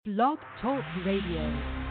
Blog Talk Radio.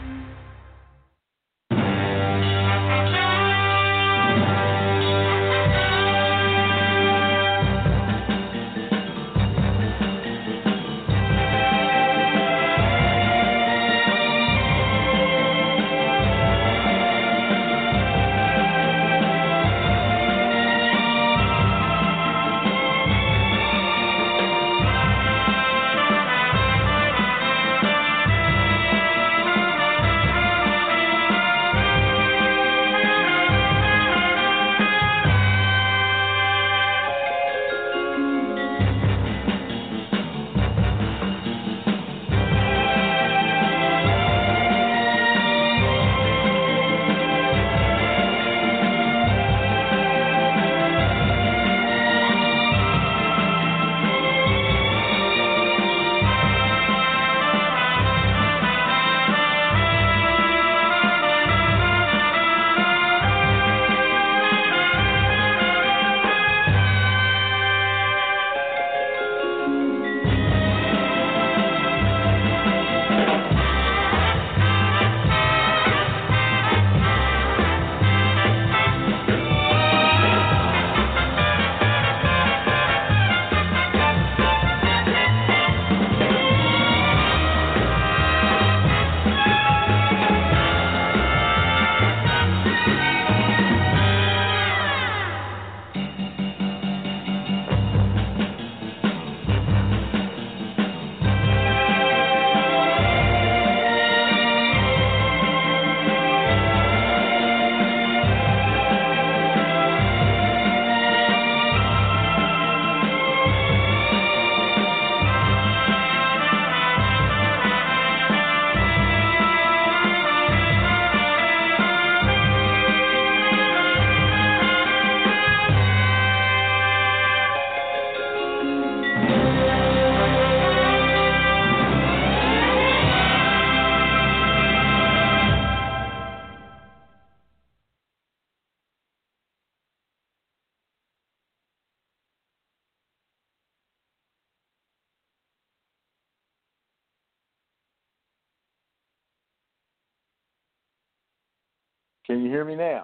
Can you hear me now?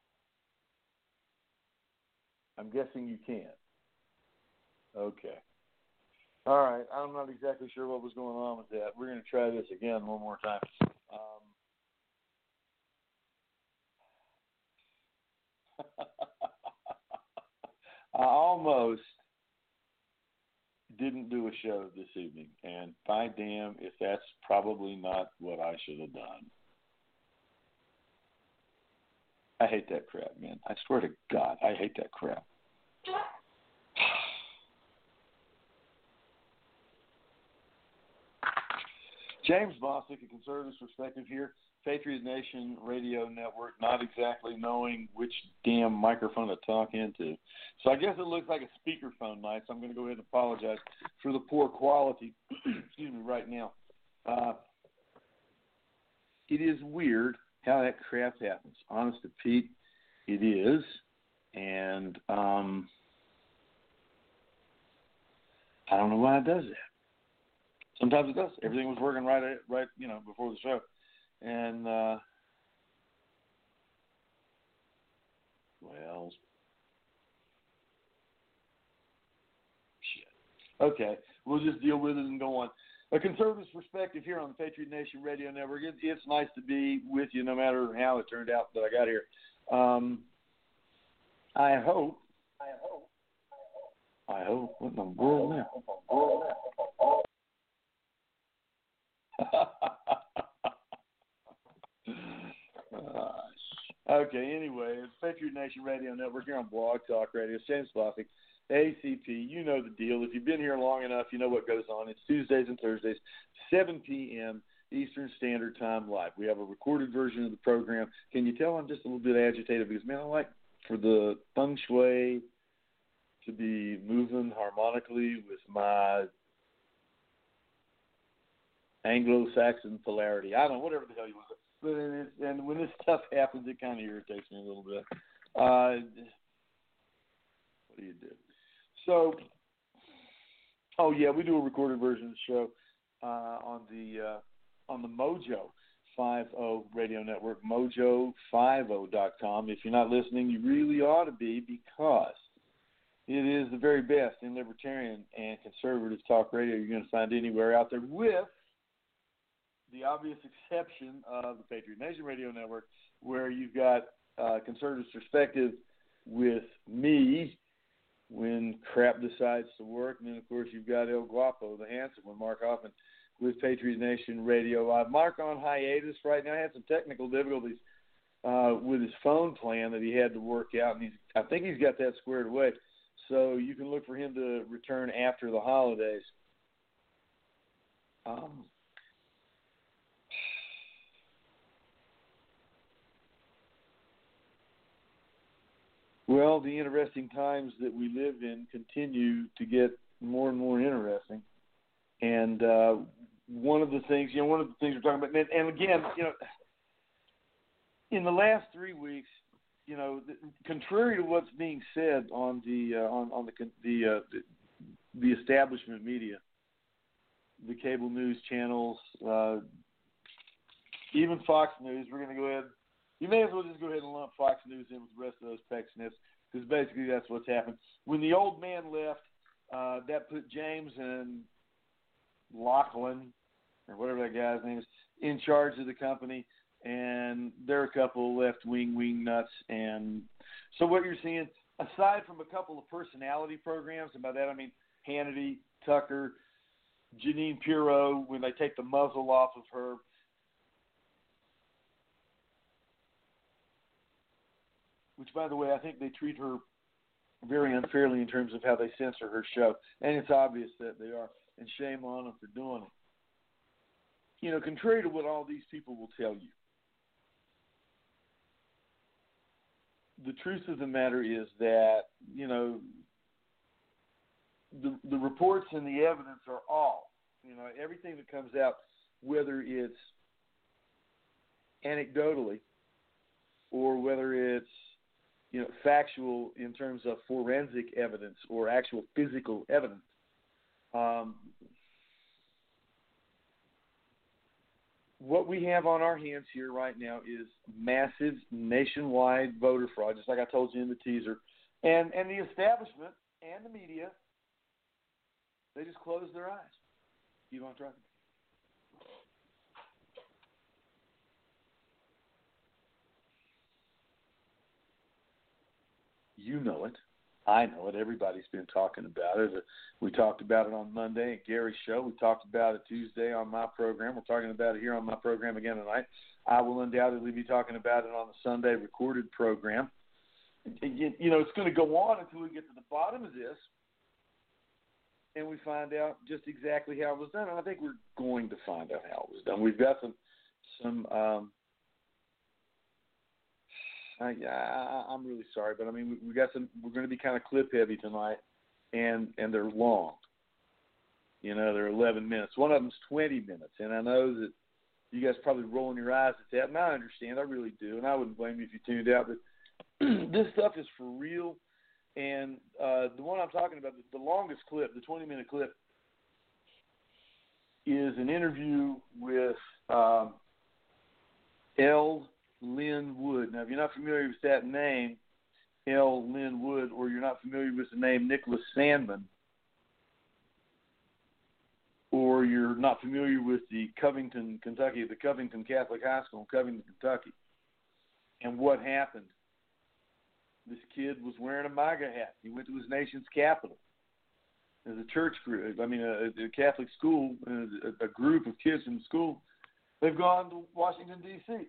I'm guessing you can. Okay. All right. I'm not exactly sure what was going on with that. We're going to try this again one more time. I almost didn't do a show this evening, and by damn if that's probably not what I should have done. I hate that crap, man. I swear to God, I hate that crap. James Bostic, A Conservative Perspective here, Patriot Nation Radio Network, not exactly knowing which damn microphone to talk into. So I guess it looks like a speakerphone night, so I'm going to go ahead and apologize for the poor quality, excuse me, right now. It is weird how that crap happens. Honest to Pete, it is. And I don't know why it does that. Sometimes it does. Everything was working right, before the show. And, shit. Okay, we'll just deal with it and go on. A Conservative Perspective here on the Patriot Nation Radio Network. It's nice to be with you no matter how it turned out that I got here. I hope. What in the world now? Okay, anyway, it's Patriot Nation Radio Network here on Blog Talk Radio. James Bostic, ACP, you know the deal. If you've been here long enough, you know what goes on. It's Tuesdays and Thursdays, 7 p.m. Eastern Standard Time live. We have a recorded version of the program. Can you tell I'm just a little bit agitated because, man, I like for the feng shui to be moving harmonically with my Anglo-Saxon polarity. I don't know, whatever the hell you want to say. And when this stuff happens, it kind of irritates me a little bit. What do you do? So, we do a recorded version of the show on the on the Mojo 50 Radio Network, mojo50.com. If you're not listening, you really ought to be, because it is the very best in libertarian and conservative talk radio you're going to find anywhere out there, with the obvious exception of the Patriot Nation Radio Network, where you've got Conservative Perspective with me when crap decides to work. And then, of course, you've got El Guapo, the handsome one, Mark Hoffman, with Patriot Nation Radio Live. Mark on hiatus right now. He had some technical difficulties with his phone plan that he had to work out, and I think he's got that squared away. So you can look for him to return after the holidays. Well, the interesting times that we live in continue to get more and more interesting. And one of the things we're talking about, and again, in the last 3 weeks, contrary to what's being said on the establishment media, the cable news channels, even Fox News, we're going to go ahead. You may as well just go ahead and lump Fox News in with the rest of those pecksniffs, because basically that's what's happened. When the old man left, that put James and Lachlan, or whatever that guy's name is, in charge of the company, and they're a couple left-wing wing nuts. And so what you're seeing, aside from a couple of personality programs, and by that I mean Hannity, Tucker, Jeanine Pirro, when they take the muzzle off of her, which, by the way, I think they treat her very unfairly in terms of how they censor her show. And it's obvious that they are, and shame on them for doing it. Contrary to what all these people will tell you, the truth of the matter is that, the reports and the evidence are all, everything that comes out, whether it's anecdotally or whether it's factual in terms of forensic evidence or actual physical evidence. What we have on our hands here right now is massive nationwide voter fraud, just like I told you in the teaser. And the establishment and the media, they just close their eyes. Keep on trucking. You know it. I know it. Everybody's been talking about it. We talked about it on Monday at Gary's show. We talked about it Tuesday on my program. We're talking about it here on my program again tonight. I will undoubtedly be talking about it on the Sunday recorded program. It's going to go on until we get to the bottom of this and we find out just exactly how it was done. And I think we're going to find out how it was done. We've got some I'm really sorry, but I mean, we got some. We're going to be kind of clip heavy tonight, and they're long. They're 11 minutes. One of them's 20 minutes, and I know that you guys are probably rolling your eyes at that, and I understand. I really do, and I wouldn't blame you if you tuned out. But this stuff is for real, and the one I'm talking about, the longest clip, the 20-minute clip, is an interview with L. Lynn Wood. Now, if you're not familiar with that name, L. Lynn Wood, or you're not familiar with the name Nicholas Sandmann, or you're not familiar with the Covington, Kentucky, the Covington Catholic High School in Covington, Kentucky, and what happened. This kid was wearing a MAGA hat. He went to his nation's capital. As a church group, a Catholic school, a group of kids from the school, they've gone to Washington, D.C.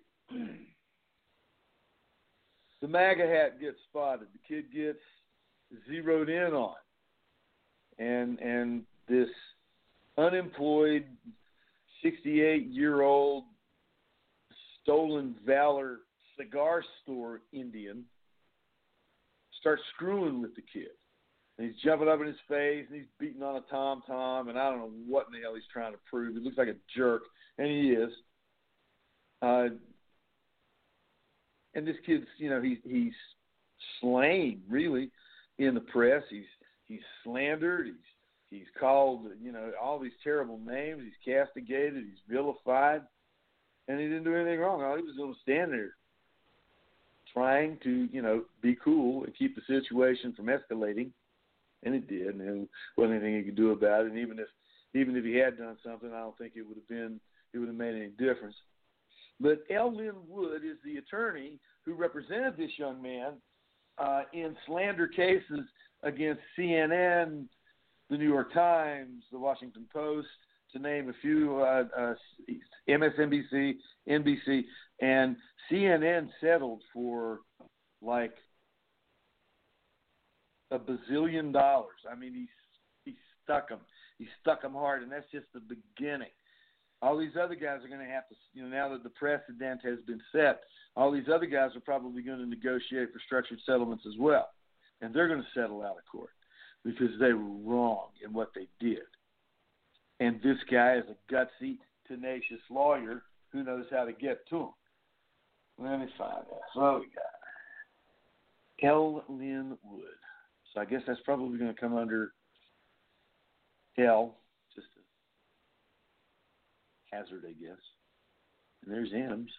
The MAGA hat gets spotted. The kid gets zeroed in on. And this unemployed 68-year-old stolen valor cigar store Indian starts screwing with the kid. And he's jumping up in his face, and he's beating on a tom-tom, and I don't know what in the hell he's trying to prove. He looks like a jerk, and he is. And this kid's, he's slain, really, in the press. He's slandered. He's called, all these terrible names. He's castigated. He's vilified. And he didn't do anything wrong. All he was doing was stand there trying to, be cool and keep the situation from escalating. And it did. And there wasn't anything he could do about it. And even if he had done something, I don't think it would have made any difference. But L. Lynn Wood is the attorney who represented this young man in slander cases against CNN, the New York Times, the Washington Post, to name a few, MSNBC, NBC, and CNN settled for like $1 bazillion. I mean, he stuck them. He stuck them hard, and that's just the beginning. All these other guys are going to have to, now that the precedent has been set, all these other guys are probably going to negotiate for structured settlements as well. And they're going to settle out of court because they were wrong in what they did. And this guy is a gutsy, tenacious lawyer who knows how to get to him. Let me find that. So we got L. Lynn Wood. So I guess that's probably going to come under L, just a hazard, I guess. And there's M's.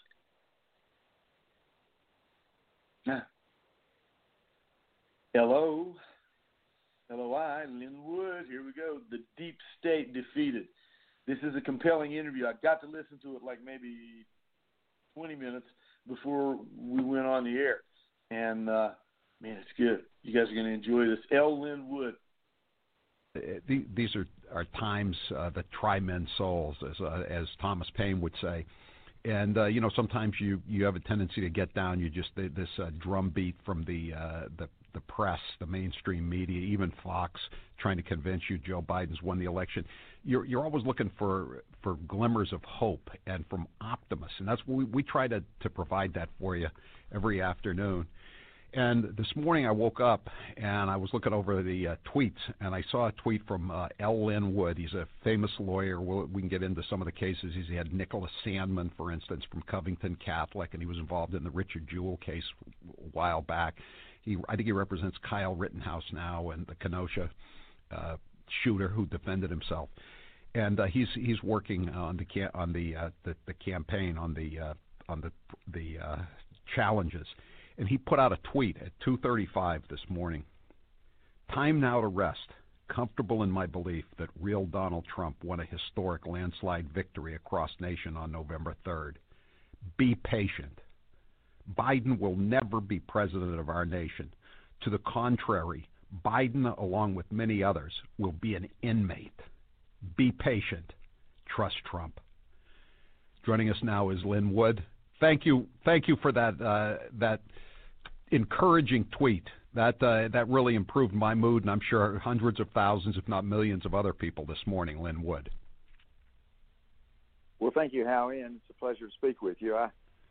L-O-I, Lynn Wood. Here we go. The Deep State defeated. This is a compelling interview. I got to listen to it like maybe 20 minutes before we went on the air. And, man, it's good. You guys are going to enjoy this. L. Lynn Wood. These are times that try men's souls, as Thomas Paine would say. And, sometimes you have a tendency to get down. You just this drumbeat from the press, the mainstream media, even Fox, trying to convince you Joe Biden's won the election. You're always looking for glimmers of hope and from optimists, and that's what we try to provide that for you every afternoon. And this morning I woke up and I was looking over the tweets, and I saw a tweet from L. Lynn Wood. He's a famous lawyer. We can get into some of the cases. He had Nicholas Sandman, for instance, from Covington Catholic, and he was involved in the Richard Jewell case a while back. I think he represents Kyle Rittenhouse now and the Kenosha shooter who defended himself. And he's working on the campaign on the challenges. And he put out a tweet at 2:35 this morning. Time now to rest. Comfortable in my belief that real Donald Trump won a historic landslide victory across nation on November 3rd. Be patient. Biden will never be president of our nation. To the contrary, Biden, along with many others, will be an inmate. Be patient. Trust Trump. Joining us now is Lynn Wood. Thank you for that encouraging tweet. That really improved my mood, and I'm sure hundreds of thousands, if not millions, of other people this morning. Lynn Wood. Well, thank you, Howie, and it's a pleasure to speak with you.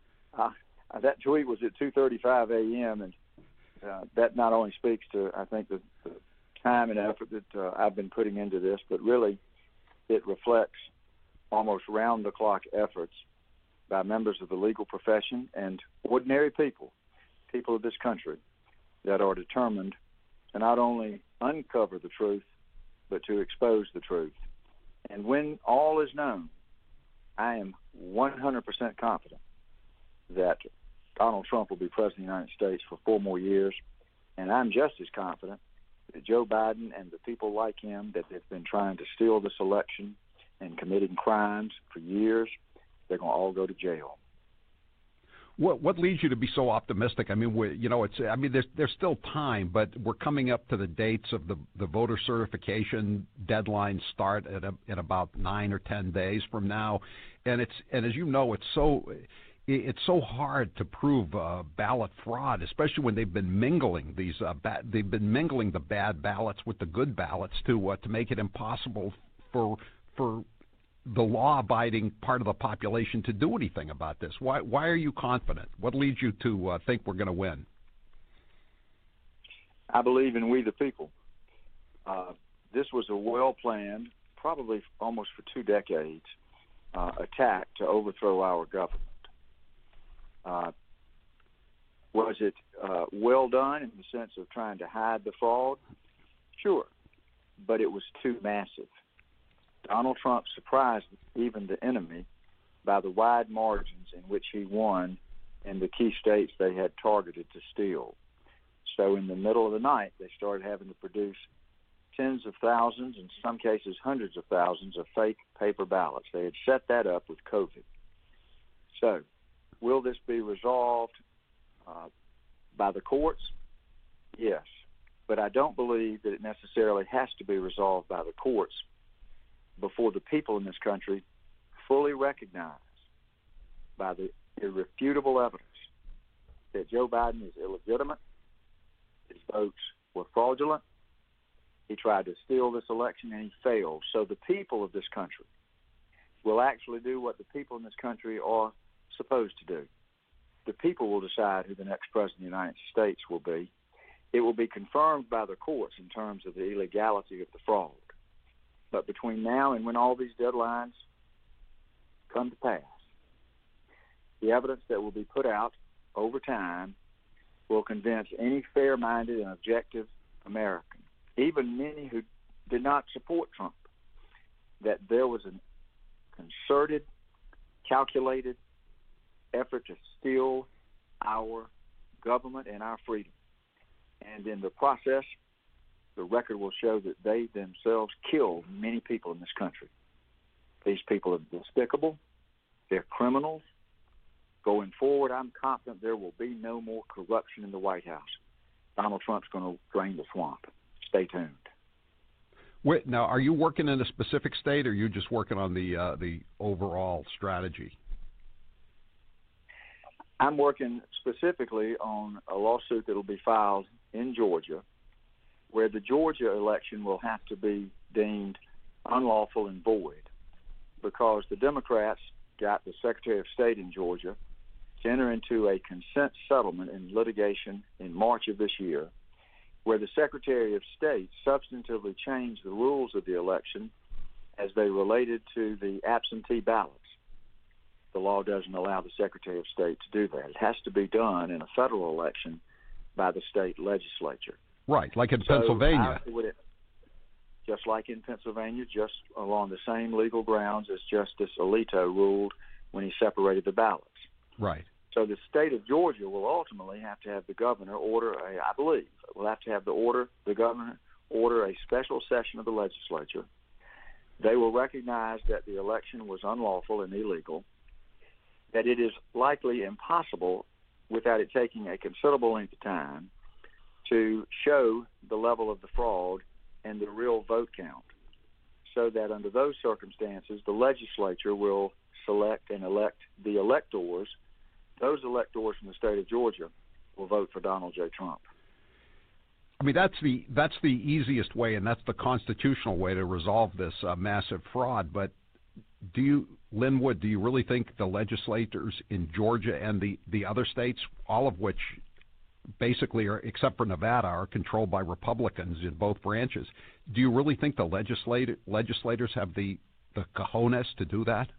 That tweet was at 2:35 a.m., and that not only speaks to, I think, the time and effort that I've been putting into this, but really it reflects almost round-the-clock efforts by members of the legal profession and ordinary people of this country that are determined to not only uncover the truth, but to expose the truth. And when all is known, I am 100% confident that Donald Trump will be president of the United States for 4 more years, and I'm just as confident that Joe Biden and the people like him that have been trying to steal this election and committing crimes for years, they're going to all go to jail. What leads you to be so optimistic? I mean, there's still time, but we're coming up to the dates of the voter certification deadline start at about 9 or 10 days from now, and as you know, it's so hard to prove ballot fraud, especially when they've been mingling the bad ballots with the good ballots to make it impossible for the law-abiding part of the population to do anything about this. Why are you confident? What leads you to think we're going to win? I believe in we the people. This was a well-planned, probably almost for 2 decades, attack to overthrow our government. Was it well done in the sense of trying to hide the fraud? Sure. but it was too massive. Donald Trump surprised even the enemy by the wide margins in which he won in the key states they had targeted to steal. So in the middle of the night, they started having to produce tens of thousands, in some cases hundreds of thousands, of fake paper ballots. They had set that up with COVID. So will this be resolved by the courts? Yes. But I don't believe that it necessarily has to be resolved by the courts before the people in this country fully recognize by the irrefutable evidence that Joe Biden is illegitimate, his votes were fraudulent, he tried to steal this election and he failed. So the people of this country will actually do what the people in this country are supposed to do. The people will decide who the next president of the United States will be. It will be confirmed by the courts in terms of the illegality of the fraud. But between now and when all these deadlines come to pass, the evidence that will be put out over time will convince any fair-minded and objective American, even many who did not support Trump, that there was a concerted, calculated effort to steal our government and our freedom. And in the process, the record will show that they themselves killed many people in this country. These people are despicable. They're criminals. Going forward, I'm confident there will be no more corruption in the White House. Donald Trump's going to drain the swamp. Stay tuned. Wait, now, are you working in a specific state, or are you just working on the overall strategy? I'm working specifically on a lawsuit that will be filed in Georgia, where the Georgia election will have to be deemed unlawful and void because the Democrats got the Secretary of State in Georgia to enter into a consent settlement in litigation in March of this year, where the Secretary of State substantively changed the rules of the election as they related to the absentee ballots. The law doesn't allow the Secretary of State to do that. It has to be done in a federal election by the state legislature. Right, like in Pennsylvania. Just like in Pennsylvania, just along the same legal grounds as Justice Alito ruled when he separated the ballots. Right. So the state of Georgia will ultimately have to have the governor order the governor order a special session of the legislature. They will recognize that the election was unlawful and illegal, that it is likely impossible without it taking a considerable length of time to show the level of the fraud and the real vote count, so that under those circumstances, the legislature will select and elect the electors. Those electors from the state of Georgia will vote for Donald J. Trump. I mean, that's the easiest way, and that's the constitutional way to resolve this massive fraud. But Linwood, do you really think the legislators in Georgia and the other states, all of which basically are, except for Nevada, are controlled by Republicans in both branches, do you really think the legislators have the cojones to do that?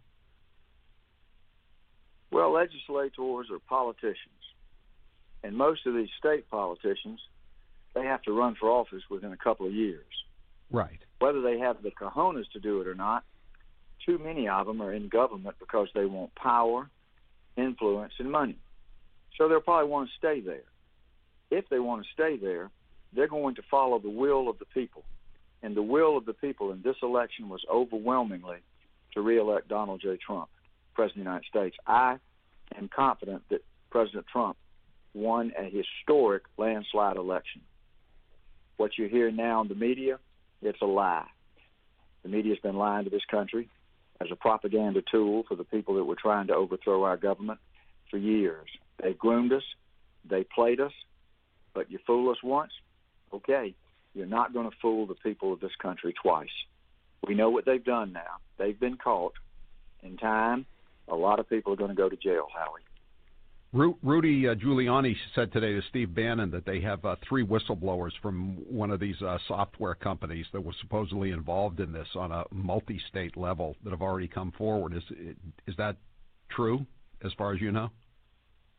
Well, legislators are politicians, and most of these state politicians, they have to run for office within a couple of years. Right. Whether they have the cojones to do it or not, too many of them are in government because they want power, influence, and money. So they'll probably want to stay there. If they want to stay there, they're going to follow the will of the people. And the will of the people in this election was overwhelmingly to re-elect Donald J. Trump, President of the United States. I am confident that President Trump won a historic landslide election. What you hear now in the media, it's a lie. The media's been lying to this country as a propaganda tool for the people that were trying to overthrow our government for years. They groomed us. They played us. But you fool us once, okay, you're not going to fool the people of this country twice. We know what they've done now. They've been caught. In time, a lot of people are going to go to jail, Howie. Rudy Giuliani said today to Steve Bannon that they have 3 whistleblowers from one of these software companies that was supposedly involved in this on a multi-state level that have already come forward. Is that true, as far as you know?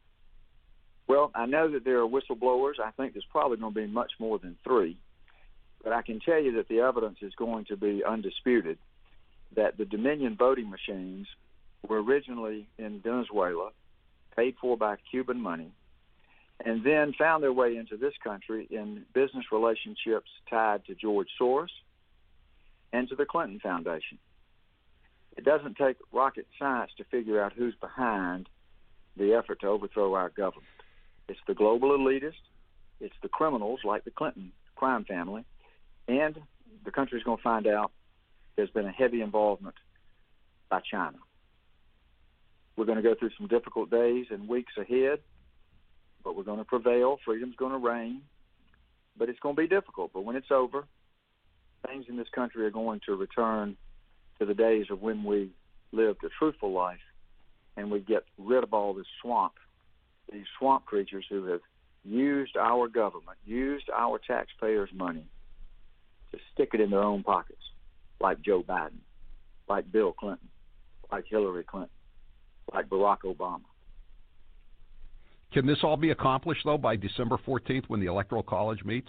Well, I know that there are whistleblowers. I think there's probably going to be much more than 3. But I can tell you that the evidence is going to be undisputed that the Dominion voting machines were originally in Venezuela, paid for by Cuban money, and then found their way into this country in business relationships tied to George Soros and to the Clinton Foundation. It doesn't take rocket science to figure out who's behind the effort to overthrow our government. It's the global elitists, it's the criminals like the Clinton crime family, and the country's going to find out there's been a heavy involvement by China. We're going to go through some difficult days and weeks ahead, but we're going to prevail. Freedom's going to reign, but it's going to be difficult. But when it's over, things in this country are going to return to the days of when we lived a truthful life and we get rid of all this swamp, these swamp creatures who have used our government, used our taxpayers' money to stick it in their own pockets, like Joe Biden, like Bill Clinton, like Hillary Clinton, like Barack Obama. Can this all be accomplished, though, by December 14th when the Electoral College meets?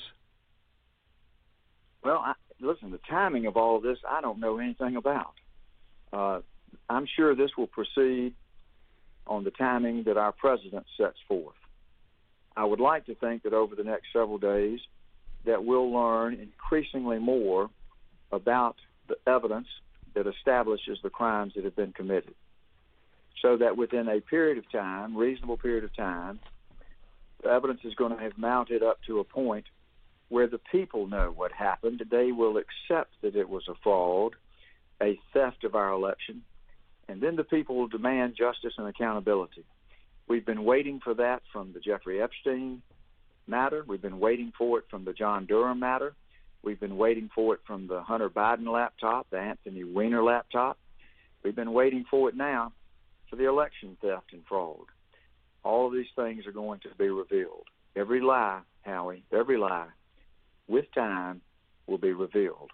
Well, listen, the timing of all of this, I don't know anything about. I'm sure this will proceed on the timing that our president sets forth. I would like to think that over the next several days that we'll learn increasingly more about the evidence that establishes the crimes that have been committed, so that within a period of time, reasonable period of time, the evidence is going to have mounted up to a point where the people know what happened. They will accept that it was a fraud, a theft of our election, and then the people will demand justice and accountability. We've been waiting for that from the Jeffrey Epstein matter. We've been waiting for it from the John Durham matter. We've been waiting for it from the Hunter Biden laptop, the Anthony Weiner laptop. We've been waiting for it now for the election theft and fraud. All of these things are going to be revealed. Every lie, Howie, every lie, with time, will be revealed.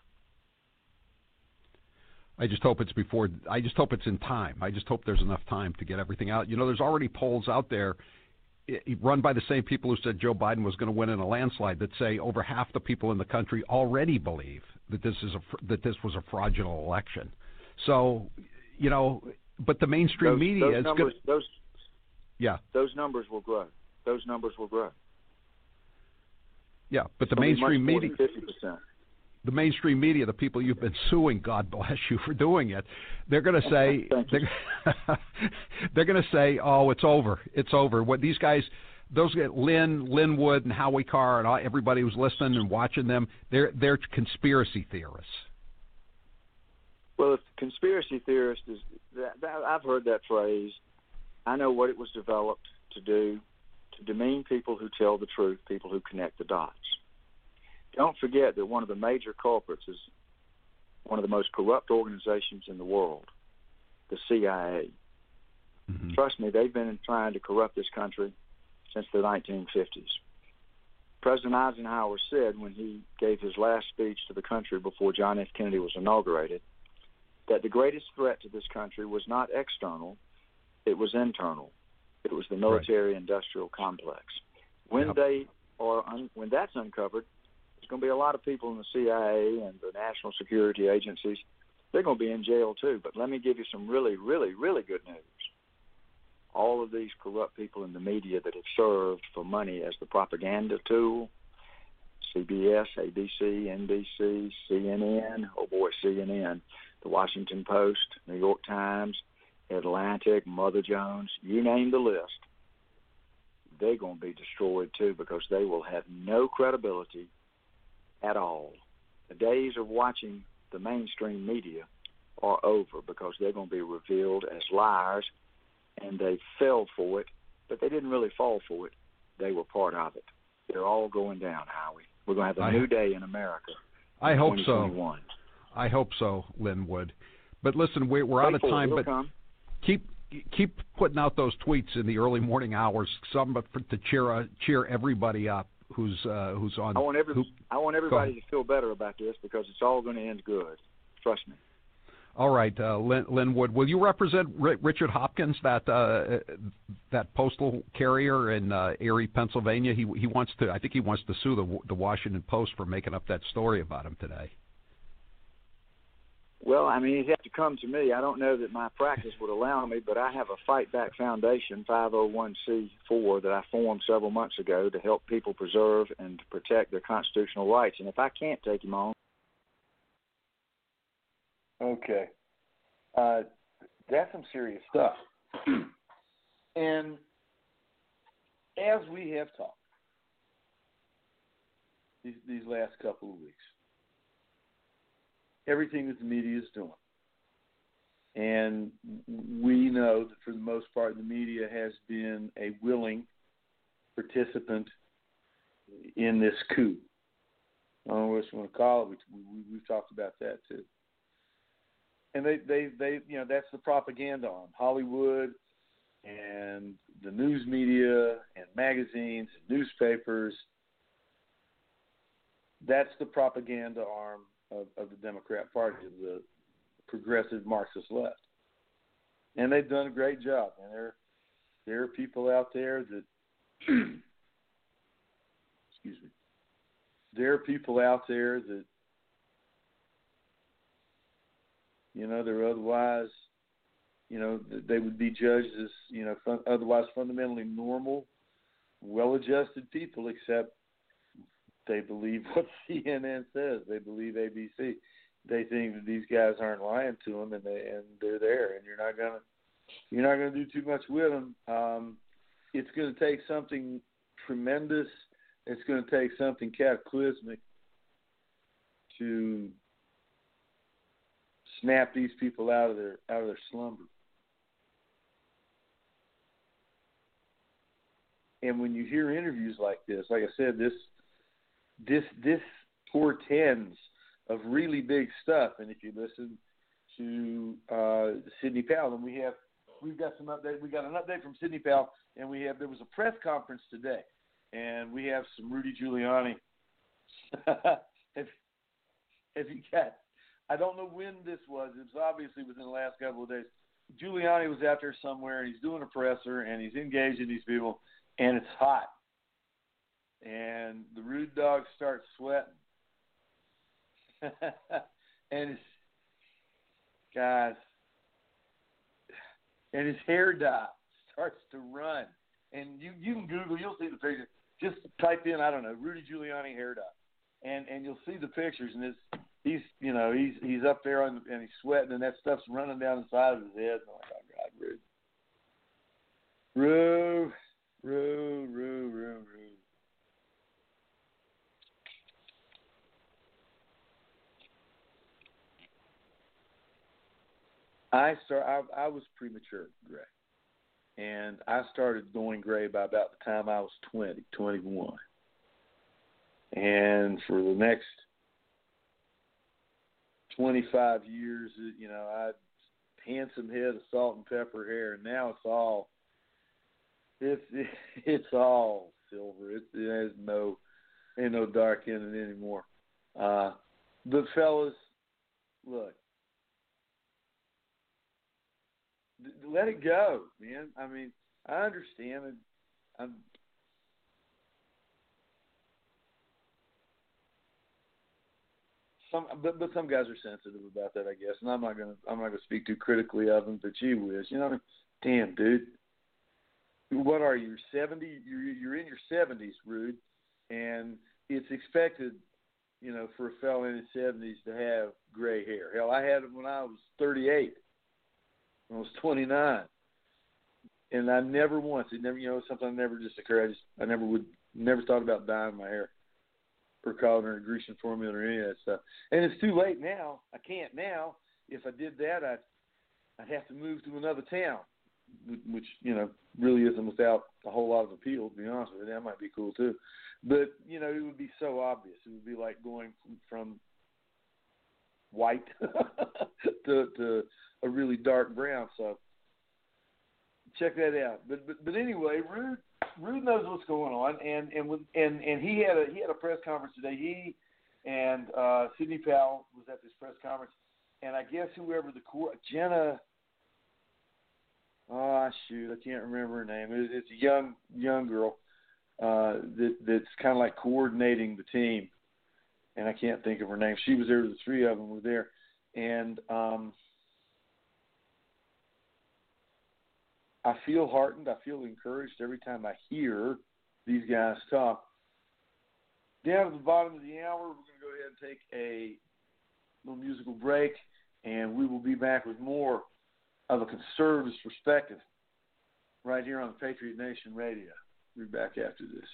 I just hope it's in time. I just hope there's enough time to get everything out. You know, there's already polls out there run by the same people who said Joe Biden was going to win in a landslide that say over half the people in the country already believe that this was a fraudulent election. So, you know, but the mainstream media is good. Those numbers will grow. Those numbers will grow. Yeah, but the mainstream media, 50%. The mainstream media, the people you've been suing, God bless you for doing it, they're going to say they're going to say, "Oh, it's over. It's over." What these guys, those Lynn Wood and Howie Carr and everybody who's listening and watching them, they're conspiracy theorists. Well, if conspiracy theorist is I've heard that phrase. I know what it was developed to do, to demean people who tell the truth, people who connect the dots. Don't forget that one of the major culprits is one of the most corrupt organizations in the world, the CIA. Mm-hmm. Trust me, they've been trying to corrupt this country since the 1950s. President Eisenhower said when he gave his last speech to the country before John F. Kennedy was inaugurated that the greatest threat to this country was not external, it was internal. It was the military-industrial complex. When when that's uncovered, there's going to be a lot of people in the CIA and the national security agencies. They're going to be in jail too. But let me give you some really, really, really good news. All of these corrupt people in the media that have served for money as the propaganda tool, CBS, ABC, NBC, CNN, CNN, the Washington Post, New York Times, Atlantic, Mother Jones, you name the list, they're going to be destroyed too because they will have no credibility at all. The days of watching the mainstream media are over because they're going to be revealed as liars, and they fell for it, but they didn't really fall for it. They were part of it. They're all going down, Howie. We're going to have a new day in America. I hope so. I hope so, Lynn Wood. But listen, we're out of time. But keep putting out those tweets in the early morning hours. To cheer everybody up who's on. I want everybody to feel better about this because it's all going to end good. Trust me. All right, Linwood, will you represent Richard Hopkins, that postal carrier in Erie, Pennsylvania? He wants to. I think he wants to sue the Washington Post for making up that story about him today. Well, I mean, he'd have to come to me. I don't know that my practice would allow me, but I have a Fight Back Foundation, 501c4, that I formed several months ago to help people preserve and to protect their constitutional rights. And if I can't take him on. Okay. That's some serious stuff. And as we have talked these last couple of weeks, everything that the media is doing. And we know that for the most part, the media has been a willing participant in this coup. I don't know what you want to call it. We've talked about that too. And they that's the propaganda arm. Hollywood and the news media and magazines and newspapers. That's the propaganda arm of the Democrat Party, of the progressive Marxist left. And they've done a great job. And there are people out there that excuse me. There are people out there that they're otherwise, they would be judged as, otherwise fundamentally normal, well-adjusted people, except they believe what CNN says. They believe ABC. They think that these guys aren't lying to them, and they're there, and you're not gonna do too much with them. It's going to take something tremendous. It's going to take something cataclysmic to snap these people out of their slumber. And when you hear interviews like this, like I said, this portends of really big stuff. And if you listen to Sidney Powell, and we've got some update. We got an update from Sidney Powell, and there was a press conference today, and we have some Rudy Giuliani. If you got, I don't know when this was. It was obviously within the last couple of days. Giuliani was out there somewhere, and he's doing a presser, and he's engaging these people, and it's hot. And the rude dog starts sweating. And his hair dye starts to run. And you can Google, you'll see the picture. Just type in, I don't know, Rudy Giuliani hair dye. And you'll see the pictures, and he's up there and he's sweating, and that stuff's running down the side of his head. And I'm like, oh God, Rude. I was premature gray, and I started going gray by about the time I was 21. And for the next 25 years, I had handsome head of salt and pepper hair, and now it's all silver. It ain't no dark in it anymore. But fellas, look, let it go, man. I mean, I understand it. But some guys are sensitive about that, I guess, and I'm not gonna speak too critically of them. But gee whiz, damn, dude. What are you? 70? You're in your 70s, Rude, and it's expected, for a fellow in his 70s to have gray hair. Hell, I had it when I was 38. When I was 29, and I never once. It never, something never just occurred. I never thought about dyeing my hair, or calling it a Grecian formula or any of that stuff. And it's too late now. I can't now. If I did that, I'd have to move to another town, which really isn't without a whole lot of appeal. To be honest with you, that might be cool too. But it would be so obvious. It would be like going from white to a really dark brown. So check that out. But anyway, Rude knows what's going on, and he had a press conference today. He and Sidney Powell was at this press conference, and I guess whoever Jenna. Oh shoot, I can't remember her name. It's a young girl that's kind of like coordinating the team, and I can't think of her name. She was there. The three of them were there, and I feel heartened. I feel encouraged every time I hear these guys talk. Down at the bottom of the hour, we're going to go ahead and take a little musical break, and we will be back with more of a conservative's perspective right here on the Patriot Nation Radio. We'll be back after this.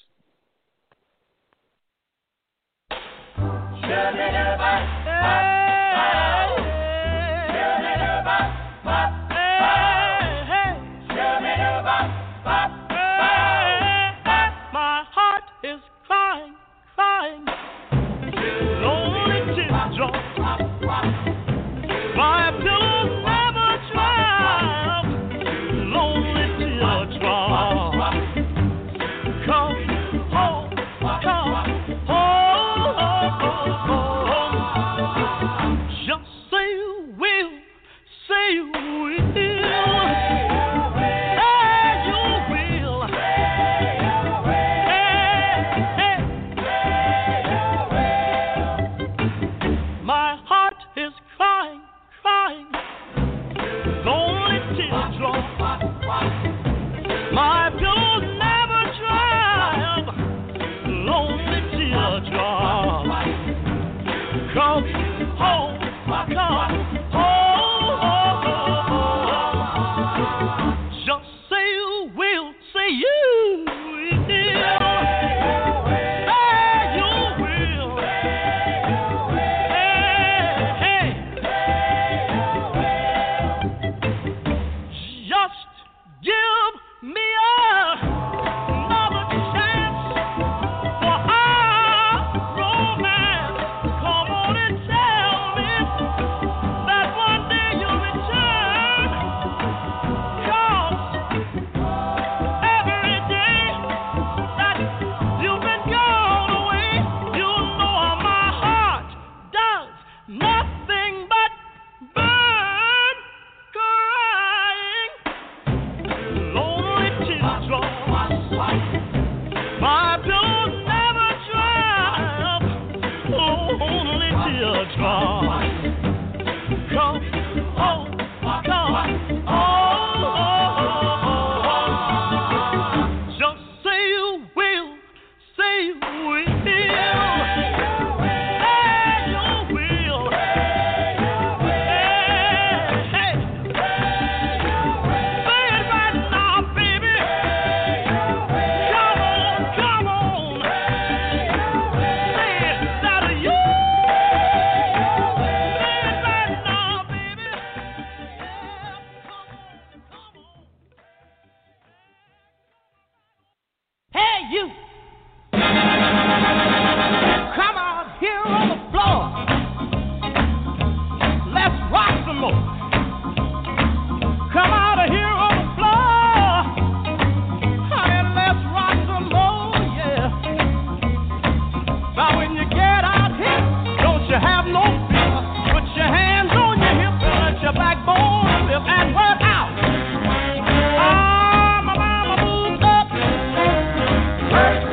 My heart is crying, lonely teardrops. My pillow never dry, lonely teardrops. Come home, just say you will, say you will. My pillows never dry, lonely teardrops. Come home, just say you will, say you will. Hey, you will. Just give me another chance for our romance. Come on and tell me that one day you'll return. 'Cause every day that you've been gone away, you know my heart does nothing but burn, crying. Lonely teardrops. My pillows never dry. Lonely teardrops. Come home, just say you will, say you will. Hey, you will. Hey. Say it right now, baby. Come on. Say it that you. Say it right now, baby. Come on. Hey, you. Come out here on the floor. Let's rock some more. Come out of here on the floor. Honey, let's rock some more, yeah. Now when you get out here, don't you have no fear. Put your hands on your hips and let your backbone lift and work out. Ah, my mama moved up. Work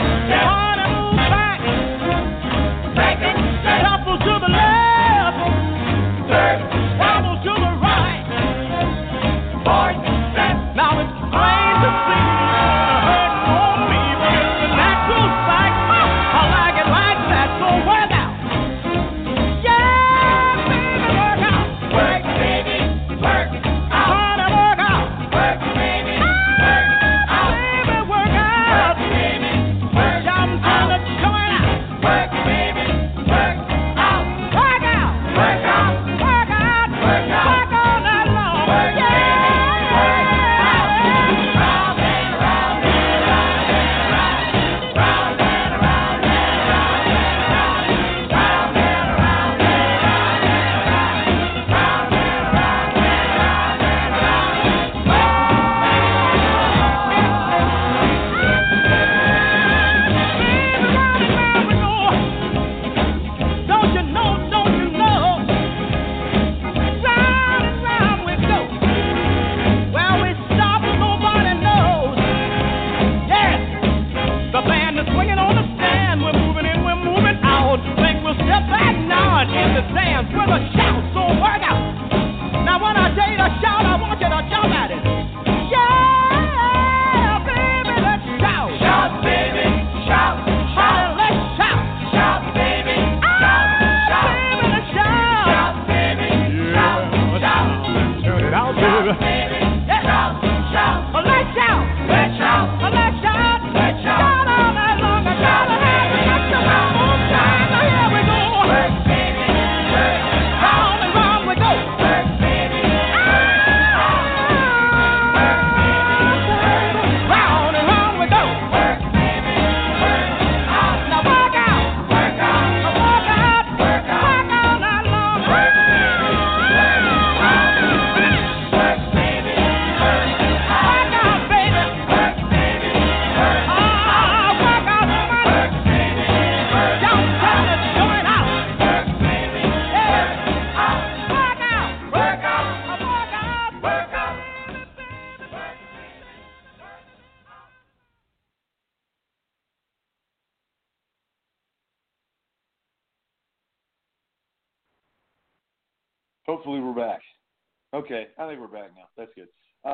Hopefully we're back. Okay, I think we're back now. That's good.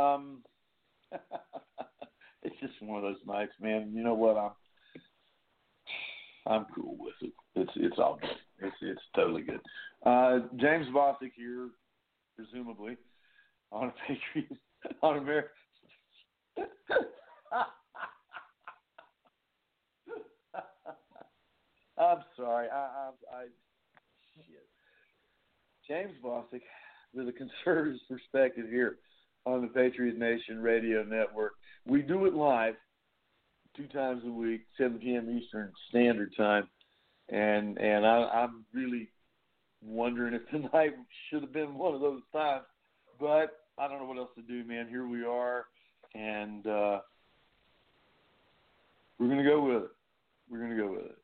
It's just one of those nights, man. You know what? I'm cool with it. It's all good. It's totally good. James Bostic here, presumably, on a Patriot, on America. I'm sorry. Shit. James Bostic, with a conservative perspective here on the Patriot Nation Radio Network. We do it live 2 times a week, 7 p.m. Eastern Standard Time, and I'm really wondering if tonight should have been one of those times, but I don't know what else to do, man. Here we are, and we're going to go with it. We're going to go with it.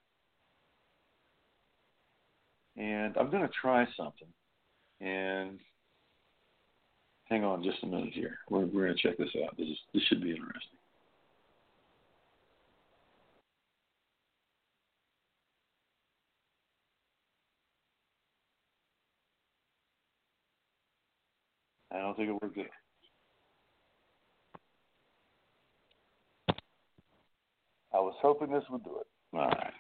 And I'm going to try something. And hang on just a minute here. We're going to check this out. This should be interesting. I don't think it worked there. I was hoping this would do it. All right.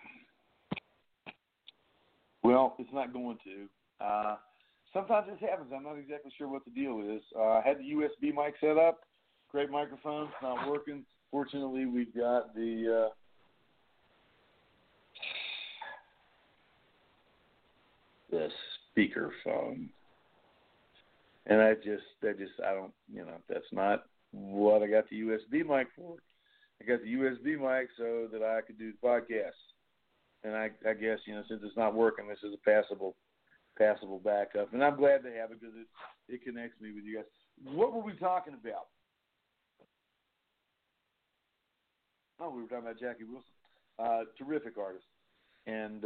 Well, it's not going to. Sometimes this happens. I'm not exactly sure what the deal is. I had the USB mic set up. Great microphone. It's not working. Fortunately, we've got the speaker phone. And I don't, that's not what I got the USB mic for. I got the USB mic so that I could do the podcast. And I guess, since it's not working, this is a passable backup. And I'm glad to have it because it connects me with you guys. What were we talking about? Oh, we were talking about Jackie Wilson. Terrific artist. And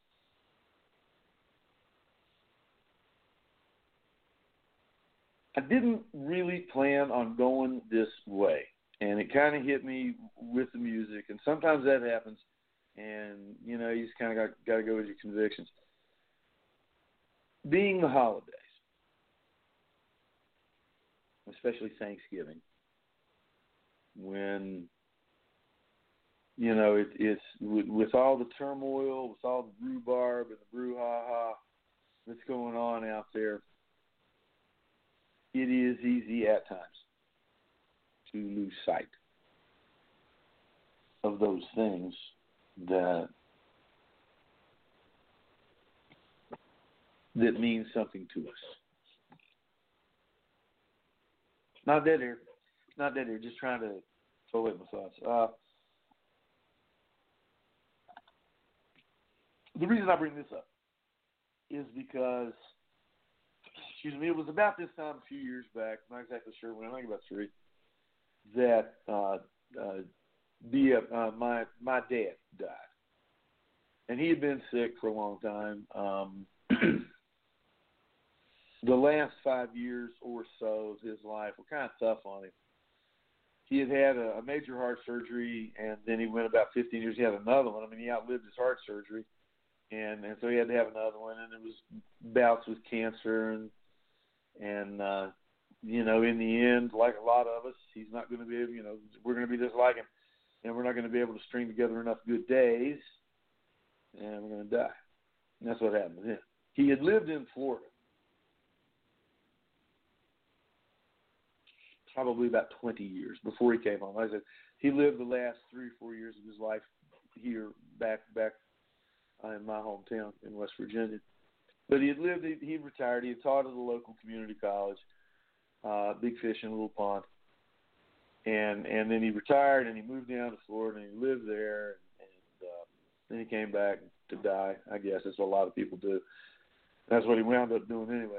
I didn't really plan on going this way. And it kind of hit me with the music. And sometimes that happens. And, you just kind of got to go with your convictions. Being the holidays, especially Thanksgiving, when, it's with all the turmoil, with all the rhubarb and the brouhaha that's going on out there, it is easy at times to lose sight of those things that means something to us. Not dead here. Just trying to collate my thoughts. The reason I bring this up is because, it was about this time a few years back, not exactly sure when, I think about 3, that my dad died. And he had been sick for a long time. The last 5 years or so of his life were kind of tough on him. He had a major heart surgery, and then he went about 15 years. He had another one. He outlived his heart surgery, and so he had to have another one. And it was bouts with cancer, and in the end, like a lot of us, he's not going to be able. We're going to be just like him, and we're not going to be able to string together enough good days, and we're going to die. And that's what happened to him. He had lived in Florida probably about 20 years before he came home. Like I said, he lived the last 3 or 4 years of his life here back in my hometown in West Virginia. But he retired. He had taught at a local community college, big fish in a little pond. And then he retired and he moved down to Florida and he lived there. And then he came back to die. I guess that's what a lot of people do. That's what he wound up doing anyway.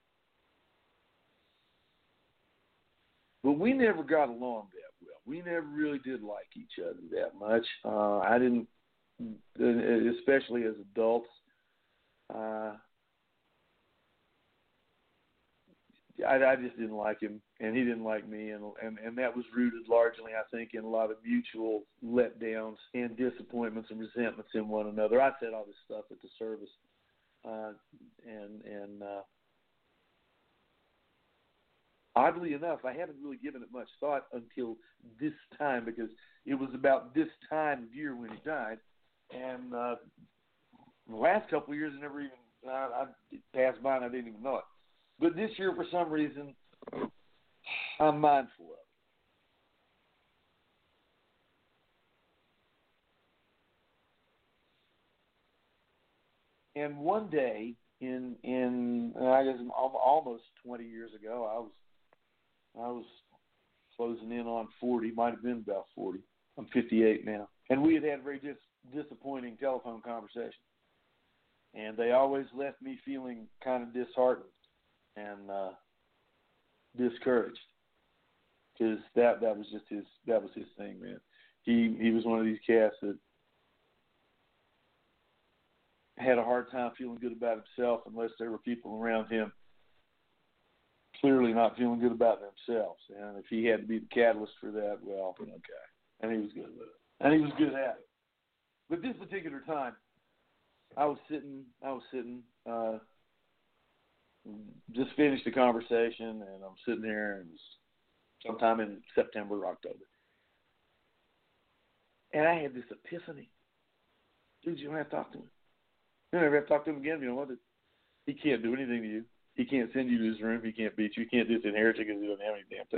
But we never got along that well. We never really did like each other that much. I didn't, especially as adults. I just didn't like him, and he didn't like me, and that was rooted largely, I think, in a lot of mutual letdowns and disappointments and resentments in one another. I said all this stuff at the service, oddly enough, I haven't really given it much thought until this time, because it was about this time of year when he died. And the last couple of years, I never even I passed by and I didn't even know it. But this year, for some reason, I'm mindful of it. And one day, in I guess almost 20 years ago, I was closing in on 40. Might have been about 40. I'm 58 now, and we had a very disappointing telephone conversation, and they always left me feeling kind of disheartened and discouraged, because that was just his thing, man. He was one of these cats that had a hard time feeling good about himself unless there were people around him clearly not feeling good about themselves. And if he had to be the catalyst for that, well, okay. And he was good with it. And he was good at it. But this particular time, I was sitting, just finished the conversation, and I'm sitting here, and it was sometime in September or October. And I had this epiphany. Dude, you don't have to talk to him. You don't ever have to talk to him again. You know what? He can't do anything to you. He can't send you to his room. He can't beat you. He can't disinherit you because he doesn't have any damn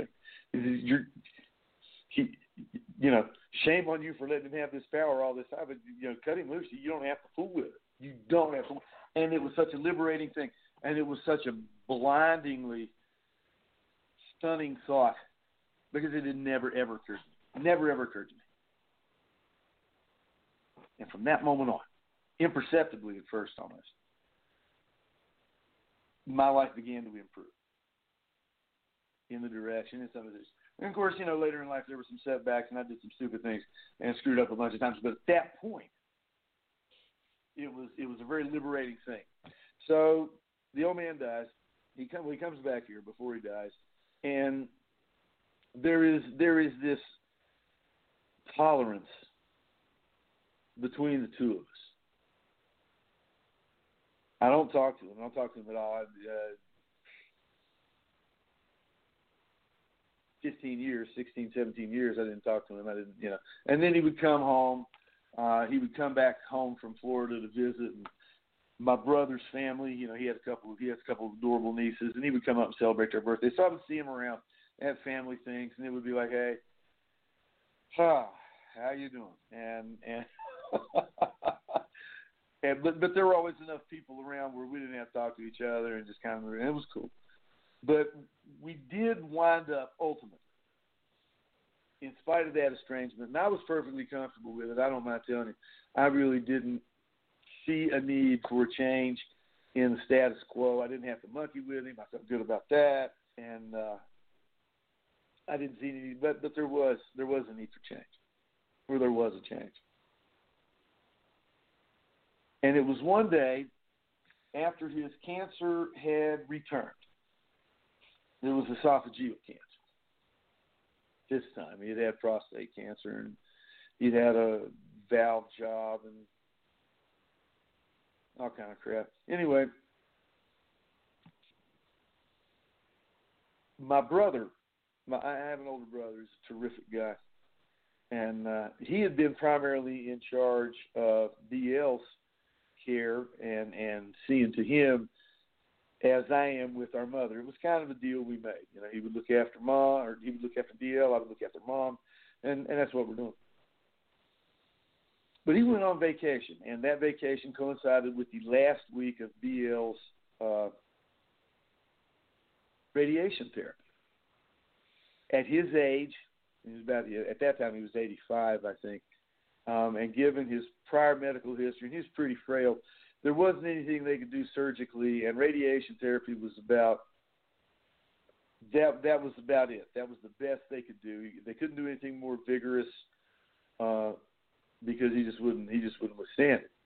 thing. Shame on you for letting him have this power all this time. But, cut him loose. You don't have to fool with it. You don't have to. And it was such a liberating thing. And it was such a blindingly stunning thought, because it had never, ever occurred to me. Never, ever occurred to me. And from that moment on, imperceptibly at first almost, my life began to improve in the direction and some of this. And of course, later in life there were some setbacks, and I did some stupid things and screwed up a bunch of times. But at that point, it was a very liberating thing. So the old man dies. He comes back here before he dies, and there is this tolerance between the two of us. I don't talk to him. I don't talk to him at all. 16, 17 years, I didn't talk to him. I didn't, And then he would come home. He would come back home from Florida to visit. And my brother's family, he has a couple of adorable nieces, and he would come up and celebrate their birthday. So I would see him around at family things, and it would be like, hey, how you doing? And but there were always enough people around where we didn't have to talk to each other, and just kind of, and it was cool. But we did wind up ultimately, in spite of that estrangement, and I was perfectly comfortable with it. I don't mind telling you, I really didn't see a need for a change in the status quo. I didn't have to monkey with him. I felt good about that, and I didn't see any need. But there was a need for change, or there was a change. And it was one day after his cancer had returned. It was esophageal cancer. This time he had prostate cancer, and he'd had a valve job and all kind of crap. Anyway, my brother, I have an older brother, he's a terrific guy, and he had been primarily in charge of DL's care and seeing to him as I am with our mother. It was kind of a deal we made. He would look after Ma, or he would look after DL, I would look after Mom, and that's what we're doing. But he went on vacation, and that vacation coincided with the last week of DL's radiation therapy. At his age, at that time he was 85, I think, and given his prior medical history, and he was pretty frail, there wasn't anything they could do surgically, and radiation therapy was about that. That was about it. That was the best they could do. They couldn't do anything more vigorous because he just wouldn't withstand it.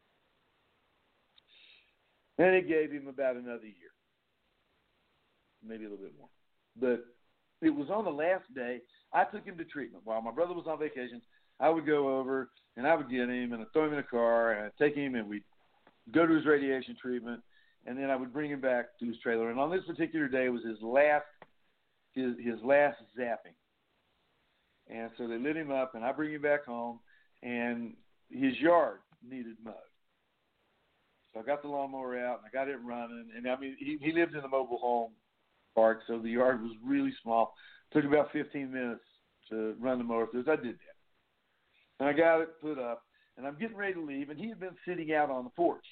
And it gave him about another year, maybe a little bit more. But it was on the last day I took him to treatment while my brother was on vacation. I would go over and I would get him and I'd throw him in a car and I'd take him and we'd go to his radiation treatment, and then I would bring him back to his trailer. And on this particular day was his last his last zapping. And so they lit him up, and I bring him back home, and his yard needed mowed. So I got the lawnmower out, and I got it running. And, I mean, he lived in a mobile home park, so the yard was really small. Took about 15 minutes to run the mower through. So I did that. And I got it put up, and I'm getting ready to leave, and he had been sitting out on the porch,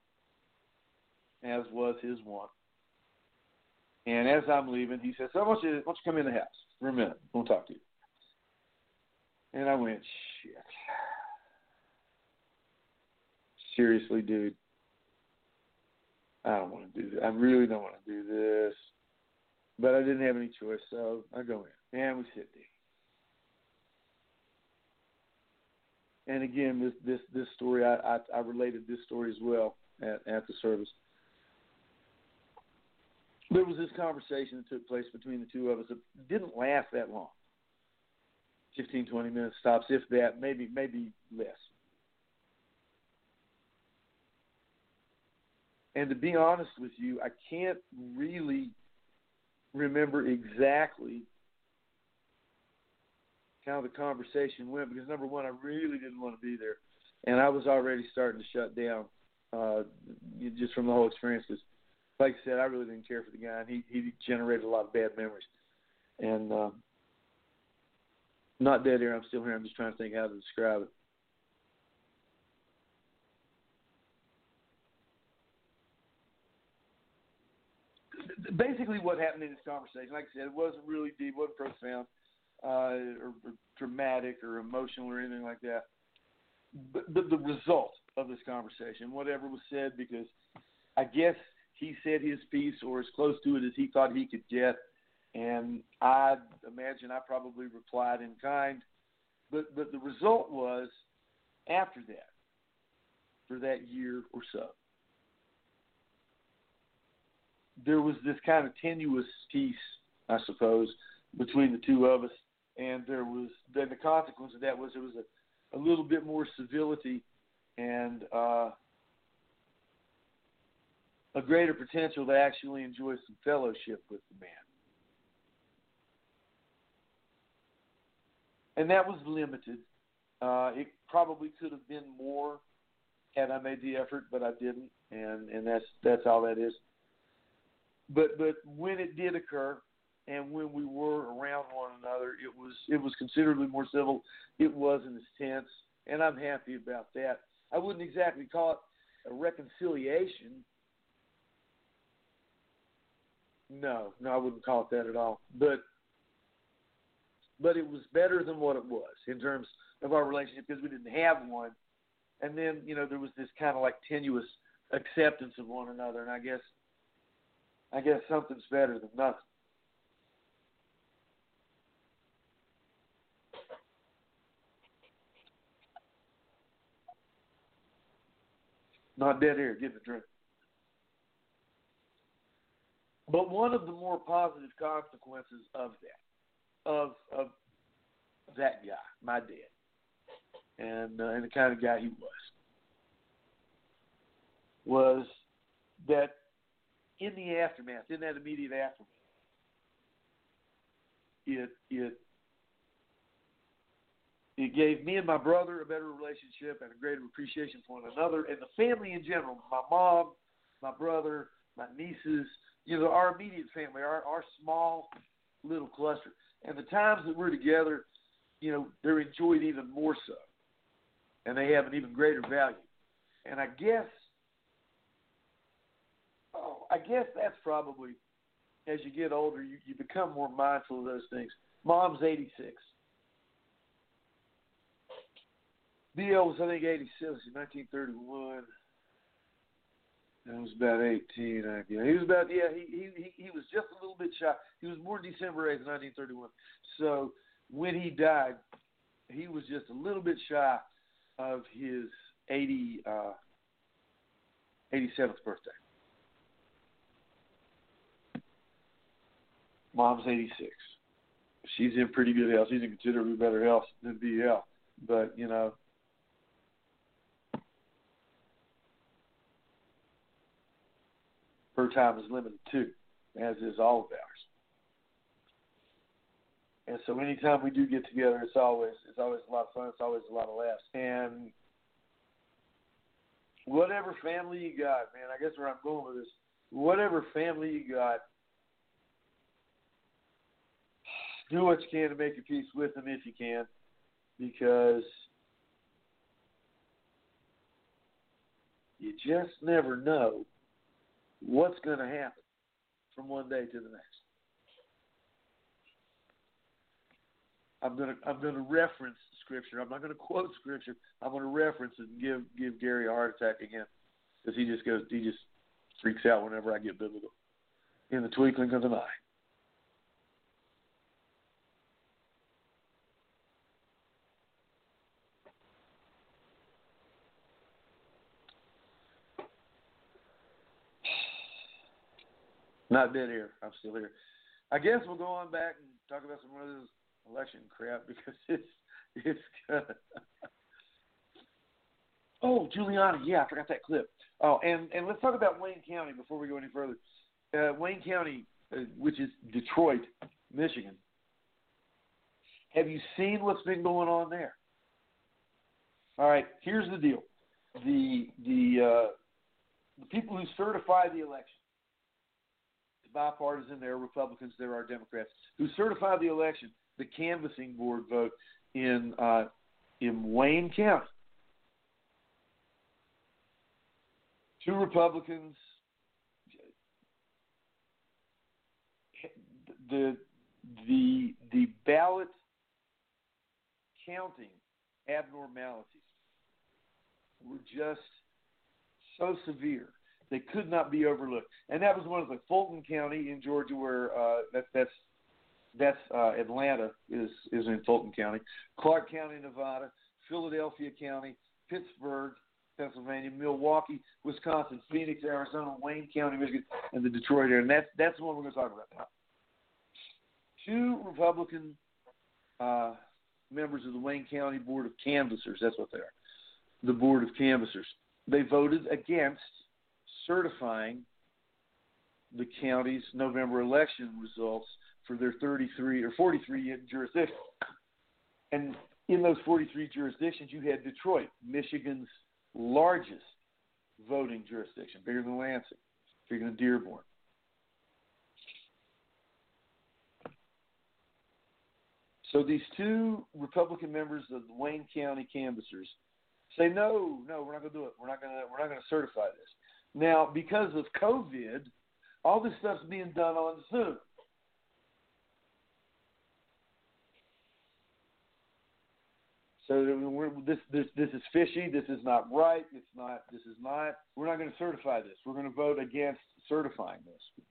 as was his wont. And as I'm leaving, he says, so why don't you come in the house for a minute? I want to talk to you. And I went, shit. Seriously, dude. I don't want to do this. I really don't want to do this. But I didn't have any choice, so I go in. And we sit there. And again, this story, I related this story as well at the service. There was this conversation that took place between the two of us. It didn't last that long. 15, 20 minutes stops, if that, maybe less. And to be honest with you, I can't really remember exactly how the conversation went because, number one, I really didn't want to be there. And I was already starting to shut down just from the whole experience. Because, like I said, I really didn't care for the guy, and he generated a lot of bad memories. And not dead air, I'm still here. I'm just trying to think how to describe it. Basically, what happened in this conversation, like I said, it wasn't really deep, wasn't profound, or dramatic, or emotional, or anything like that. But the result of this conversation, whatever was said, because I guess he said his piece, or as close to it as he thought he could get, and I imagine I probably replied in kind. But the result was, after that, for that year or so, there was this kind of tenuous peace, I suppose, between the two of us, and then the consequence of that was there was a little bit more civility and a greater potential to actually enjoy some fellowship with the man. And that was limited. It probably could have been more had I made the effort, but I didn't, and that's all that is. But when it did occur, and when we were around one another, it was considerably more civil. It wasn't as tense, and I'm happy about that. I wouldn't exactly call it a reconciliation. No, I wouldn't call it that at all. But it was better than what it was in terms of our relationship because we didn't have one. And then, there was this kind of like tenuous acceptance of one another, and I guess something's better than nothing. Not dead air, getting a drink. But one of the more positive consequences of that guy, my dad, and the kind of guy he was that in the aftermath, in that immediate aftermath, it gave me and my brother a better relationship and a greater appreciation for one another and the family in general. My mom, my brother, my nieces, our immediate family, our small little cluster. And the times that we're together, they're enjoyed even more so. And they have an even greater value. And I guess that's probably, as you get older, you become more mindful of those things. Mom's 86. D.L. was, I think, 86 in 1931. I was about 18, I guess. He was about, he was just a little bit shy. He was born December 8th, 1931. So when he died, he was just a little bit shy of his 87th birthday. Mom's 86. She's in pretty good health. She's in considerably better health than BL. But, her time is limited too, as is all of ours. And so anytime we do get together, it's always a lot of fun. It's always a lot of laughs. And whatever family you got, man, I guess where I'm going with this, whatever family you got, do what you can to make your peace with them if you can, because you just never know what's going to happen from one day to the next. I'm going to reference Scripture. I'm not going to quote Scripture. I'm going to reference it and give Gary a heart attack again, because he just freaks out whenever I get biblical. In the twinkling of an eye. Not dead here. I'm still here. I guess we'll go on back and talk about some more of this election crap, because it's Oh, Giuliani. Yeah, I forgot that clip. Oh, and let's talk about Wayne County before we go any further. Wayne County, which is Detroit, Michigan. Have you seen what's been going on there? All right, here's the deal. The people who certify the election, bipartisan, there are Republicans, there are Democrats, who certify the election, the canvassing board vote in Wayne County. 2 Republicans, the ballot counting abnormalities were just so severe they could not be overlooked. And that was one of the Fulton County in Georgia, where that's Atlanta is in Fulton County, Clark County, Nevada, Philadelphia County, Pittsburgh, Pennsylvania, Milwaukee, Wisconsin, Phoenix, Arizona, Wayne County, Michigan, and the Detroit area. And that's the one we're going to talk about now. 2 Republican members of the Wayne County Board of Canvassers, that's what they are, the Board of Canvassers, they voted against certifying the county's November election results for their 33 or 43 jurisdictions. And in those 43 jurisdictions, you had Detroit, Michigan's largest voting jurisdiction, bigger than Lansing, bigger than Dearborn. So these 2 Republican members of the Wayne County canvassers say, no, we're not going to do it. We're not going to certify this. Now, because of COVID, all this stuff's being done on Zoom. So this is fishy. This is not right. This is not. We're not going to certify this. We're going to vote against certifying this.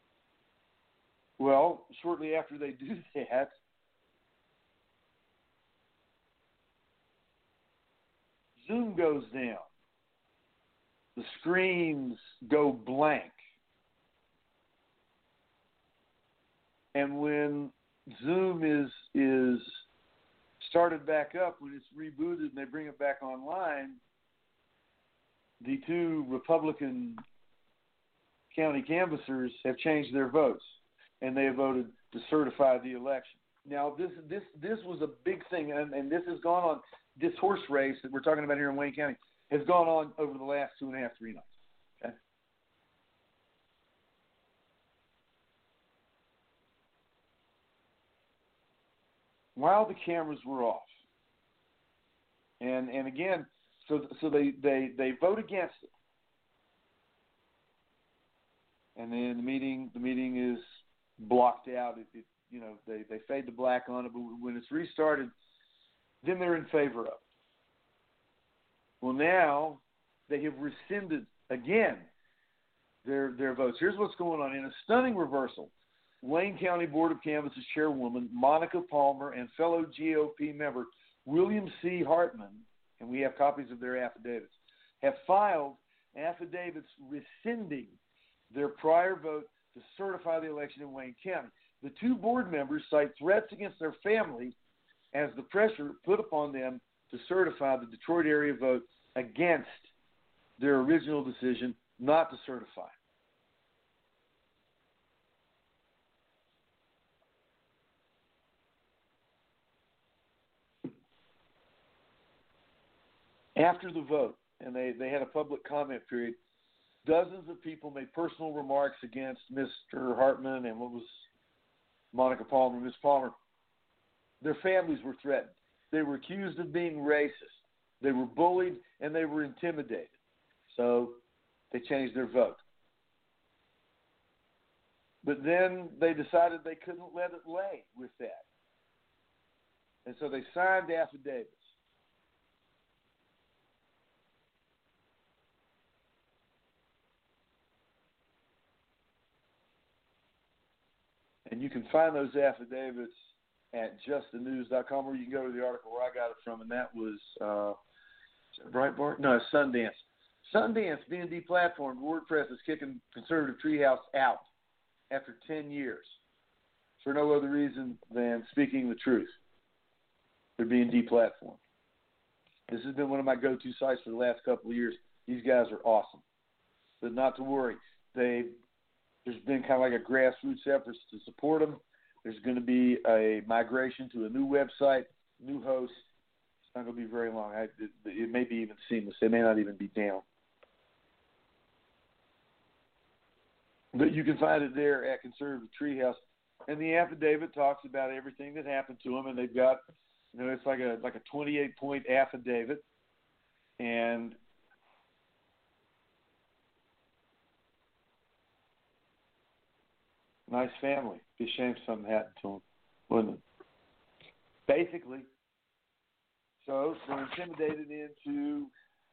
Well, shortly after they do that, Zoom goes down. The screens go blank. And when Zoom is started back up, when it's rebooted and they bring it back online, the 2 Republican county canvassers have changed their votes, and they have voted to certify the election. Now, this was a big thing, and this has gone on. This horse race that we're talking about here in Wayne County has gone on over the last 2.5, 3 nights. Okay. While the cameras were off, and again, so they vote against it, and then the meeting is blocked out. They fade to black on it, but when it's restarted, then they're in favor of it. Well, now they have rescinded again their votes. Here's what's going on. In a stunning reversal, Wayne County Board of Canvassers Chairwoman Monica Palmer and fellow GOP member William C. Hartman, and we have copies of their affidavits, have filed affidavits rescinding their prior vote to certify the election in Wayne County. The 2 board members cite threats against their family as the pressure put upon them to certify the Detroit area vote against their original decision not to certify. After the vote, and they had a public comment period, dozens of people made personal remarks against Mr. Hartman and what was Monica Palmer, Ms. Palmer. Their families were threatened. They were accused of being racist. They were bullied, and they were intimidated. So they changed their vote. But then they decided they couldn't let it lay with that. And so they signed affidavits. And you can find those affidavits at justthenews.com, or you can go to the article where I got it from, and that was Breitbart? No, Sundance. Sundance being deplatformed. WordPress is kicking Conservative Treehouse out after 10 years for no other reason than speaking the truth. They're being deplatformed. This has been one of my go-to sites for the last couple of years. These guys are awesome. But not to worry. There's been kind of like a grassroots effort to support them. There's going to be a migration to a new website, new host. It's not going to be very long. It may be even seamless. They may not even be down. But you can find it there at Conservative Treehouse. And the affidavit talks about everything that happened to them. And they've got, it's like a 28-point affidavit. And nice family. Be ashamed something happened to them, wouldn't it? Basically, so they're intimidated into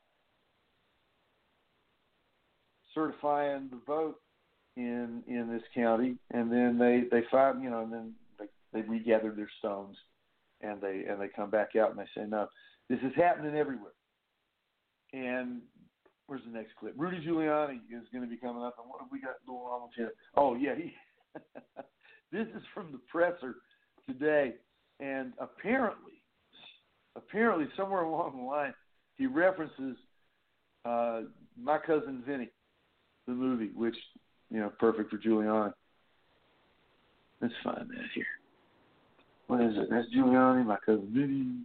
certifying the vote in this county, and then they find, and then they regather their stones, and they come back out and they say, no, this is happening everywhere. And where's the next clip? Rudy Giuliani is going to be coming up, and what have we got going on with him? Oh yeah, this is from the presser today, and apparently somewhere along the line he references My Cousin Vinny, the movie, which perfect for Giuliani. Let's find that here. What is it? That's Giuliani, My Cousin Vinny.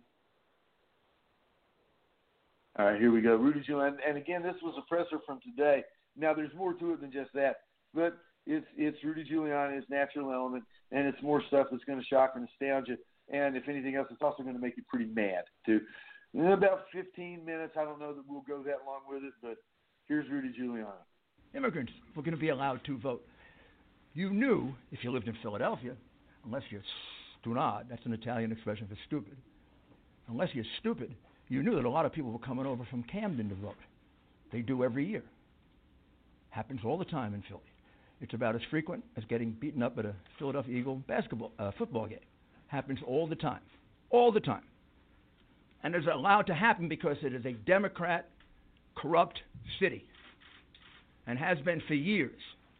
All right, here we go. Rudy Giuliani, and again, this was a presser from today. Now, there's more to it than just that, but it's Rudy Giuliani, his natural element, and it's more stuff that's going to shock and astound you. And if anything else, it's also going to make you pretty mad, too. In about 15 minutes, I don't know that we'll go that long with it, but here's Rudy Giuliani. Immigrants were going to be allowed to vote. You knew, if you lived in Philadelphia, unless you're stunad, that's an Italian expression for stupid, unless you're stupid, you knew that a lot of people were coming over from Camden to vote. They do every year. Happens all the time in Philly. It's about as frequent as getting beaten up at a Philadelphia Eagle football game. Happens all the time. All the time. And it's allowed to happen because it is a Democrat, corrupt city. And has been for years.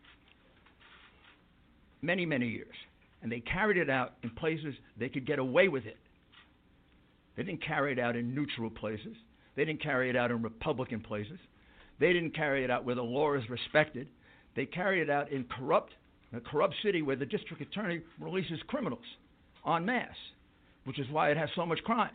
Many, many years. And they carried it out in places they could get away with it. They didn't carry it out in neutral places. They didn't carry it out in Republican places. They didn't carry it out where the law is respected. They carried it out in a corrupt city where the district attorney releases criminals en masse, which is why it has so much crime.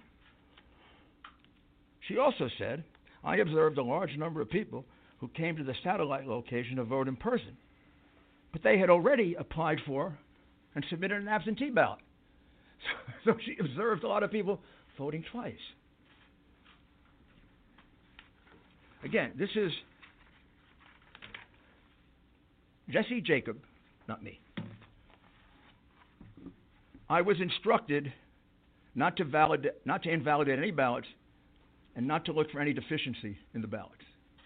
She also said, I observed a large number of people who came to the satellite location to vote in person, but they had already applied for and submitted an absentee ballot. So she observed a lot of people voting twice. Again, this is Jesse Jacob, not me. I was instructed not to invalidate any ballots and not to look for any deficiency in the ballots.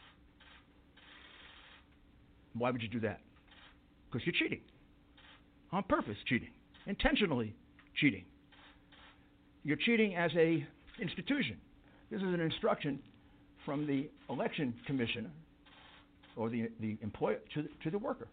Why would you do that? Because you're cheating. On purpose cheating. Intentionally cheating. You're cheating as a institution. This is an instruction from the election commissioner or the employer to the worker.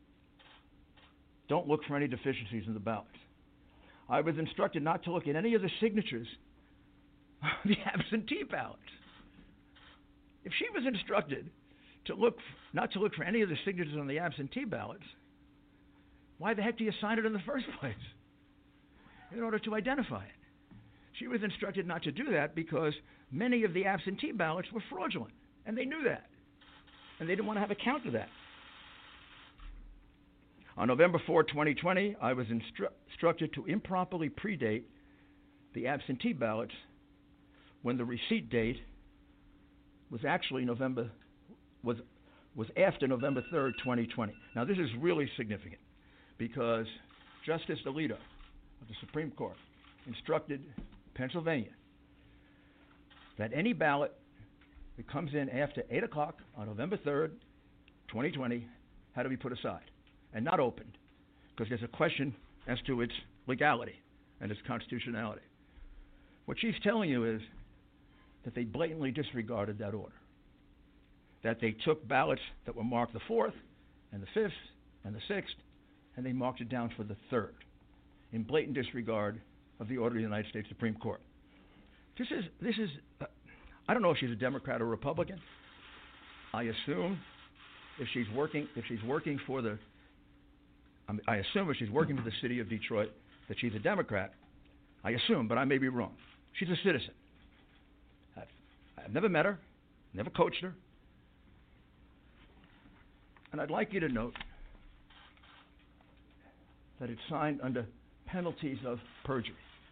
Don't look for any deficiencies in the ballots. I was instructed not to look at any of the signatures on the absentee ballots. If she was instructed not to look for any of the signatures on the absentee ballots, why the heck do you sign it in the first place? In order to identify it. She was instructed not to do that because many of the absentee ballots were fraudulent, and they knew that, and they didn't want to have a count of that. On November 4, 2020, I was instructed to improperly predate the absentee ballots when the receipt date was actually was after November 3rd, 2020. Now, this is really significant because Justice Alito of the Supreme Court instructed Pennsylvania that any ballot that comes in after 8 o'clock on November 3rd, 2020, had to be put aside and not opened because there's a question as to its legality and its constitutionality. What she's telling you is that they blatantly disregarded that order, that they took ballots that were marked the 4th and the 5th and the 6th, and they marked it down for the 3rd in blatant disregard of the order of the United States Supreme Court. This is I don't know if she's a Democrat or Republican. I assume if she's working for the city of Detroit that she's a Democrat. I assume, but I may be wrong. She's a citizen. I've never met her, never coached her. And I'd like you to note that it's signed under penalties of perjury.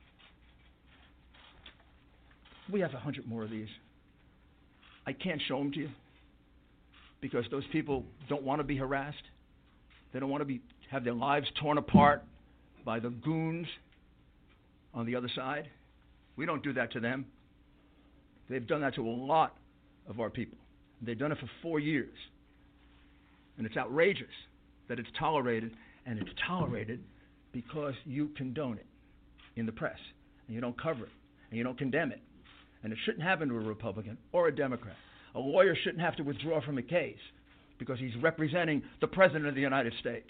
We have 100 more of these. I can't show them to you because those people don't want to be harassed. They don't want to have their lives torn apart by the goons on the other side. We don't do that to them. They've done that to a lot of our people. They've done it for 4 years. And it's outrageous that it's tolerated, and it's tolerated because you condone it in the press, and you don't cover it, and you don't condemn it. And it shouldn't happen to a Republican or a Democrat. A lawyer shouldn't have to withdraw from a case because he's representing the President of the United States.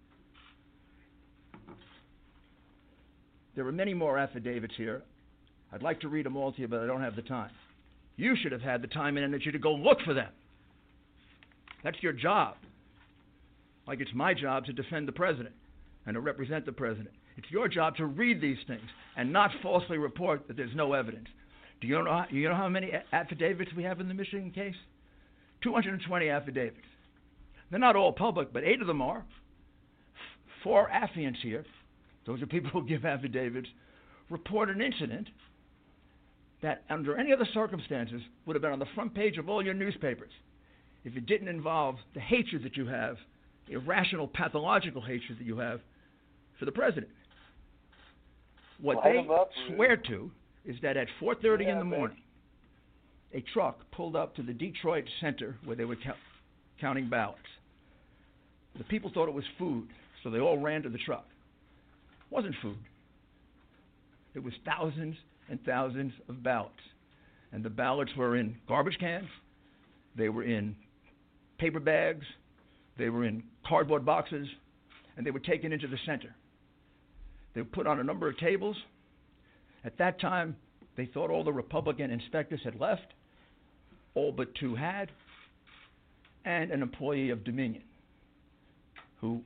There are many more affidavits here. I'd like to read them all to you, but I don't have the time. You should have had the time and energy to go look for them. That's your job. Like it's my job to defend the President and to represent the President. It's your job to read these things and not falsely report that there's no evidence. Do you know how many affidavits we have in the Michigan case? 220 affidavits. They're not all public, but 8 of them are. 4 affiants here, those are people who give affidavits, report an incident that under any other circumstances would have been on the front page of all your newspapers if it didn't involve the hatred that you have, irrational, pathological hatred that you have for the President. What they swear to is that at 4:30 in the morning, a truck pulled up to the Detroit Center where they were counting ballots. The people thought it was food, so they all ran to the truck. It wasn't food. It was thousands and thousands of ballots. And the ballots were in garbage cans, they were in paper bags, they were in cardboard boxes, and they were taken into the center. They were put on a number of tables. At that time, they thought all the Republican inspectors had left, all but 2 had, and an employee of Dominion, who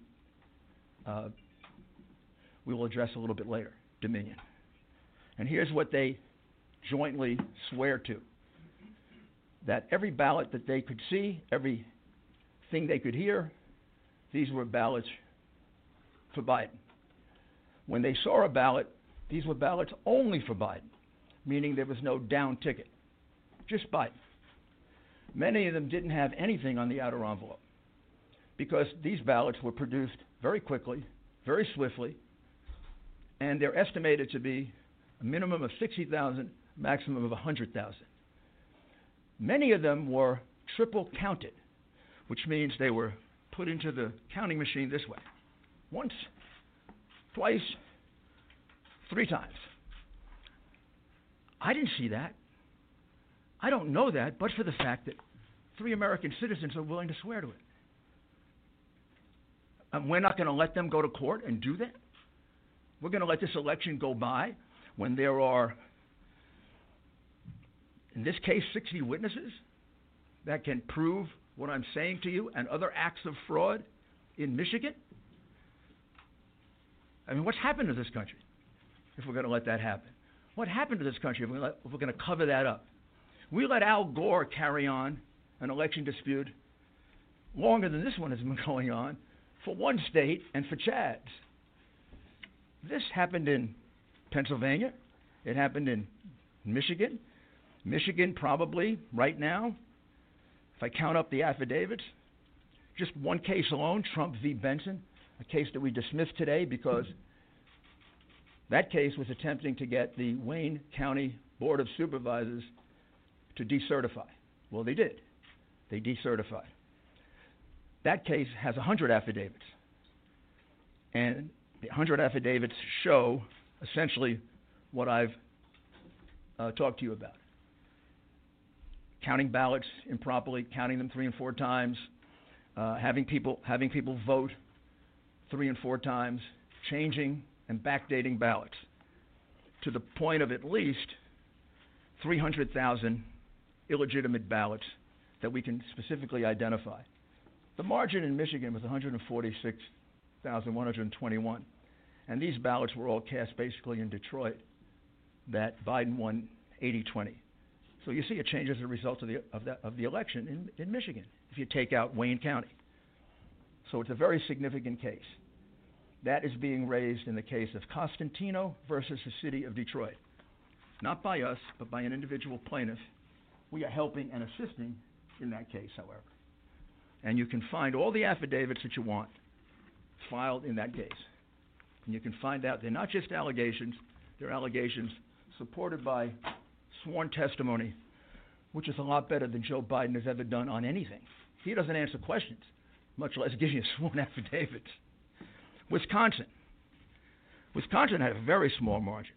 we will address a little bit later, Dominion. And here's what they jointly swear to, that every ballot that they could see, everything they could hear, these were ballots for Biden. When they saw a ballot, these were ballots only for Biden, meaning there was no down ticket, just Biden. Many of them didn't have anything on the outer envelope because these ballots were produced very quickly, very swiftly, and they're estimated to be a minimum of 60,000, maximum of 100,000. Many of them were triple counted, which means they were put into the counting machine this way. Once, twice, 3 times. I didn't see that. I don't know that, but for the fact that 3 American citizens are willing to swear to it. And we're not going to let them go to court and do that? We're going to let this election go by when there are, in this case, 60 witnesses that can prove what I'm saying to you and other acts of fraud in Michigan? I mean, what's happened to this country if we're going to let that happen? What happened to this country if we're going to cover that up? We let Al Gore carry on an election dispute longer than this one has been going on for one state and for Chads. This happened in Pennsylvania. It happened in Michigan. Michigan probably, right now, if I count up the affidavits, just one case alone, Trump v. Benson, a case that we dismissed today because that case was attempting to get the Wayne County Board of Supervisors to decertify. Well, they did. They decertified. That case has 100 affidavits. And the 100 affidavits show essentially what I've talked to you about. Counting ballots improperly, counting them 3 and 4 times, having people vote 3 and 4 times, changing and backdating ballots to the point of at least 300,000 illegitimate ballots that we can specifically identify. The margin in Michigan was 146,121, and these ballots were all cast basically in Detroit that Biden won 80-20. So you see a change as a result of the election in Michigan if you take out Wayne County. So it's a very significant case. That is being raised in the case of Costantino versus the city of Detroit. Not by us, but by an individual plaintiff. We are helping and assisting in that case, however. And you can find all the affidavits that you want filed in that case. And you can find out they're not just allegations, they're allegations supported by sworn testimony, which is a lot better than Joe Biden has ever done on anything. He doesn't answer questions, much less give you sworn affidavits. Wisconsin had a very small margin,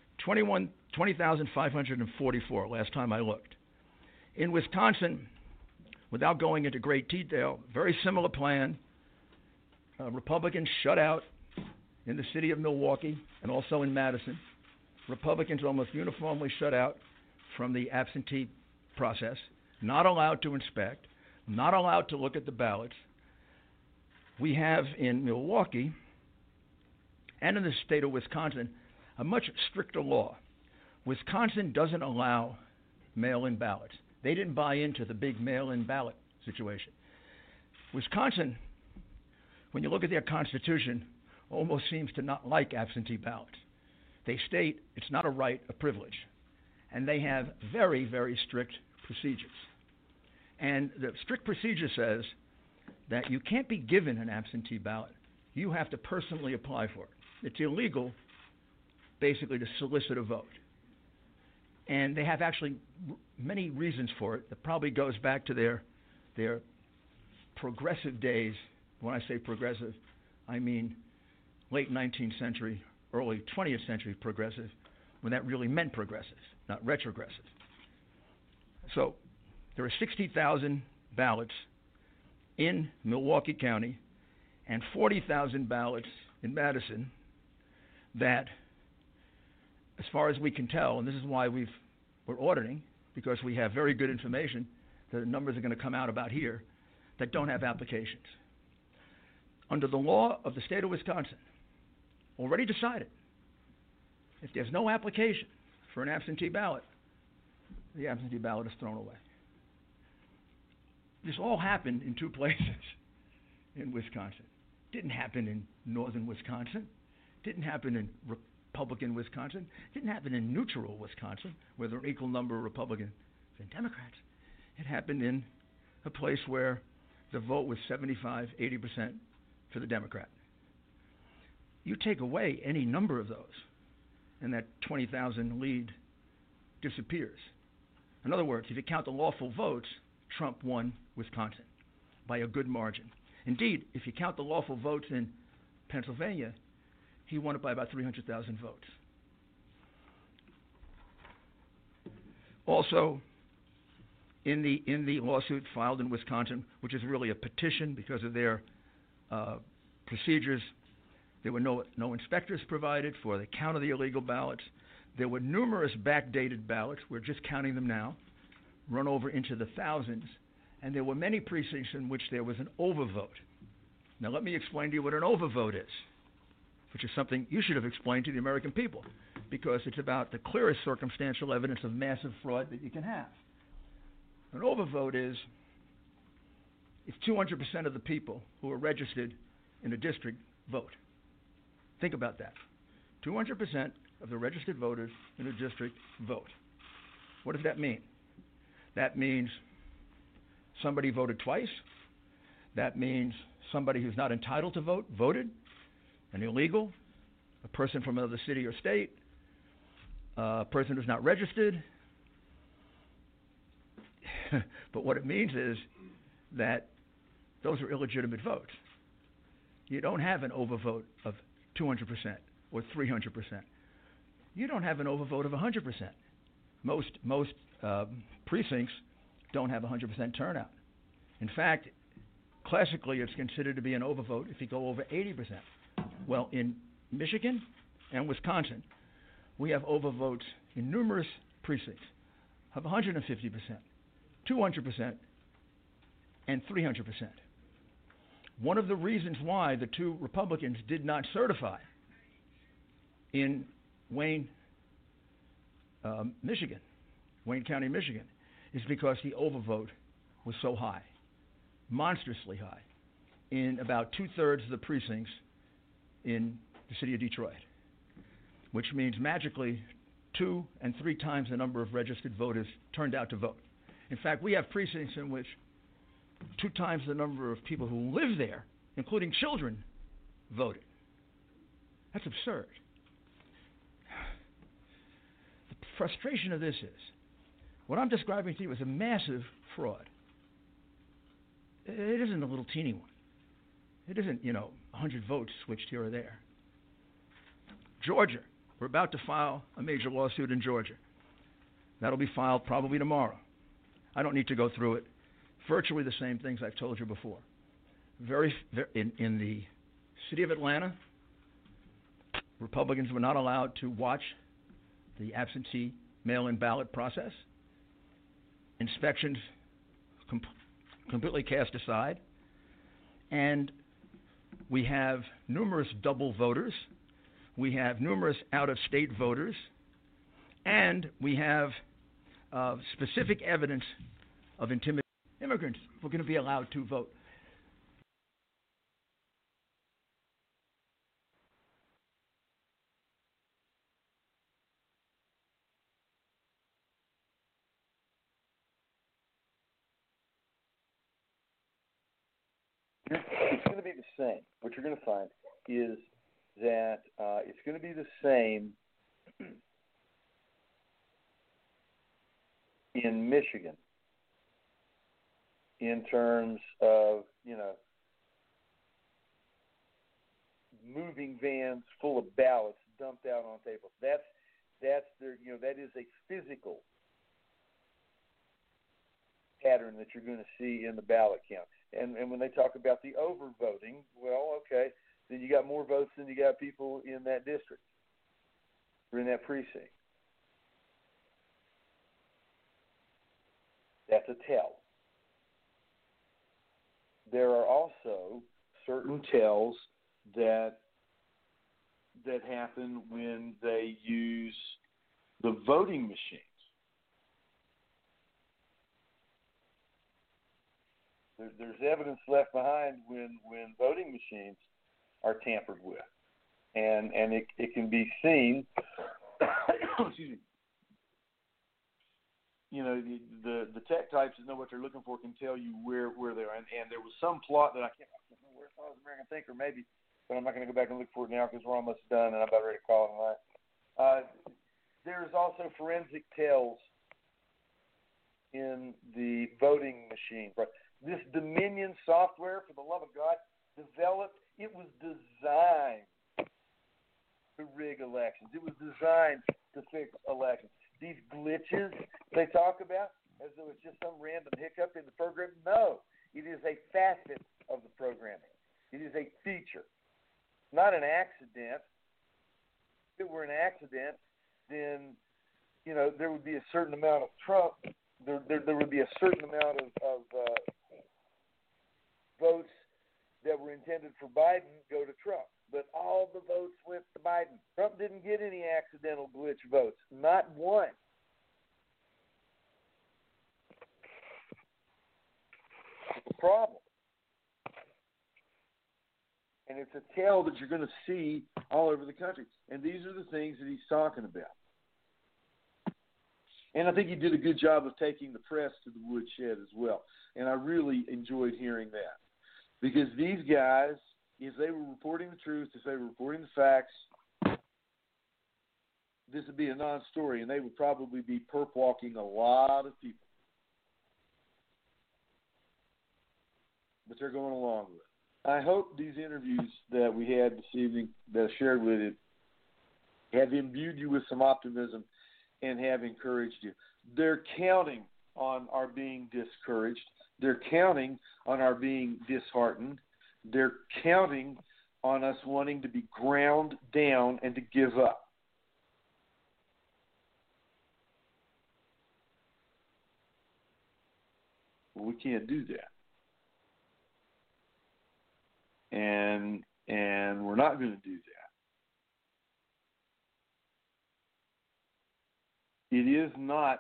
20,544 last time I looked. In Wisconsin, without going into great detail, very similar plan. Republicans shut out in the city of Milwaukee and also in Madison. Republicans almost uniformly shut out from the absentee process, not allowed to inspect, not allowed to look at the ballots. We have in Milwaukee and in the state of Wisconsin a much stricter law. Wisconsin doesn't allow mail-in ballots. They didn't buy into the big mail-in ballot situation. Wisconsin, when you look at their constitution, almost seems to not like absentee ballots. They state it's not a right, a privilege. And they have very, very strict procedures. And the strict procedure says that you can't be given an absentee ballot. You have to personally apply for it. It's illegal, basically, to solicit a vote. And they have actually many reasons for it. That probably goes back to their progressive days. When I say progressive, I mean late 19th century, early 20th century progressive, when that really meant progressive, not retrogressive. So there are 60,000 ballots in Milwaukee County and 40,000 ballots in Madison that, as far as we can tell, and this is why we're auditing, because we have very good information that the numbers are going to come out about here, that don't have applications. Under the law of the state of Wisconsin, already decided, if there's no application for an absentee ballot, the absentee ballot is thrown away. This all happened in 2 places in Wisconsin. Didn't happen in northern Wisconsin. Didn't happen in Republican Wisconsin. Didn't happen in neutral Wisconsin, where there are an equal number of Republicans and Democrats. It happened in a place where the vote was 75, 80% for the Democrat. You take away any number of those, and that 20,000 lead disappears. In other words, if you count the lawful votes, Trump won Wisconsin by a good margin. Indeed, if you count the lawful votes in Pennsylvania, he won it by about 300,000 votes. Also, in the lawsuit filed in Wisconsin, which is really a petition because of their procedures, there were no inspectors provided for the count of the illegal ballots. There were numerous backdated ballots. We're just counting them now, run over into the thousands. And there were many precincts in which there was an overvote. Now let me explain to you what an overvote is, which is something you should have explained to the American people. because it's about the clearest circumstantial evidence of massive fraud that you can have. An overvote is if 200% of the people who are registered in a district vote. Think about that. 200% of the registered voters in a district vote. What does that mean? That means somebody voted twice. That means somebody who's not entitled to vote voted, an illegal, a person from another city or state, a person who's not registered. But what it means is that those are illegitimate votes. You don't have an overvote of 200% or 300%. You don't have an overvote of 100%. Most precincts don't have 100% turnout. In fact, classically, it's considered to be an overvote if you go over 80%. Well, in Michigan and Wisconsin, we have overvotes in numerous precincts of 150%, 200%, and 300%. One of the reasons why the two Republicans did not certify in Wayne, Michigan, Wayne County, Michigan, is because the overvote was so high, monstrously high, in about 2/3 of the precincts in the city of Detroit, which means magically 2 and 3 times the number of registered voters turned out to vote. In fact, we have precincts in which 2 times the number of people who live there, including children, voted. That's absurd. The frustration of this is, what I'm describing to you is a massive fraud. It isn't a little teeny one. It isn't, 100 votes switched here or there. Georgia, we're about to file a major lawsuit in Georgia. That'll be filed probably tomorrow. I don't need to go through it. Virtually the same things I've told you before. In the city of Atlanta, Republicans were not allowed to watch the absentee mail-in ballot process. Inspections completely cast aside. And we have numerous double voters. We have numerous out-of-state voters. And we have specific evidence of intimidation. Immigrants were going to be allowed to vote. It's going to be the same. What you're going to find is that it's going to be the same in Michigan in terms of, moving vans full of ballots dumped out on tables. That's that is a physical pattern that you're going to see in the ballot count. And when they talk about the overvoting, well, okay, then you got more votes than you got people in that district or in that precinct. That's a tell. There are also certain tells that happen when they use the voting machines. There's evidence left behind when voting machines are tampered with, and it can be seen. Excuse me. The tech types that know what they're looking for can tell you where they are. And there was some plot that I can't remember where it was, American Thinker maybe, but I'm not going to go back and look for it now because we're almost done and I'm about ready to call it a night. There's also forensic tells in the voting machine. Right? This Dominion software, for the love of God, it was designed to rig elections. It was designed to fix elections. These glitches they talk about, as though it's just some random hiccup in the program. No, it is a facet of the programming. It is a feature, not an accident. If it were an accident, then there would be a certain amount of Trump. There would be a certain amount of votes that were intended for Biden go to Trump. but all the votes went to Biden. Trump didn't get any accidental glitch votes, not one. It's a problem. And it's a tale that you're going to see all over the country. And these are the things that he's talking about. And I think he did a good job of taking the press to the woodshed as well. And I really enjoyed hearing that. Because these guys, if they were reporting the truth, if they were reporting the facts, this would be a non-story, and they would probably be perp-walking a lot of people. But they're going along with it. I hope these interviews that we had this evening that I shared with you have imbued you with some optimism and have encouraged you. They're counting on our being discouraged. They're counting on our being disheartened. They're counting on us wanting to be ground down and to give up. Well, we can't do that. And we're not going to do that. It is not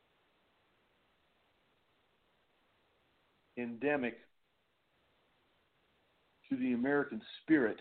endemic to the American spirit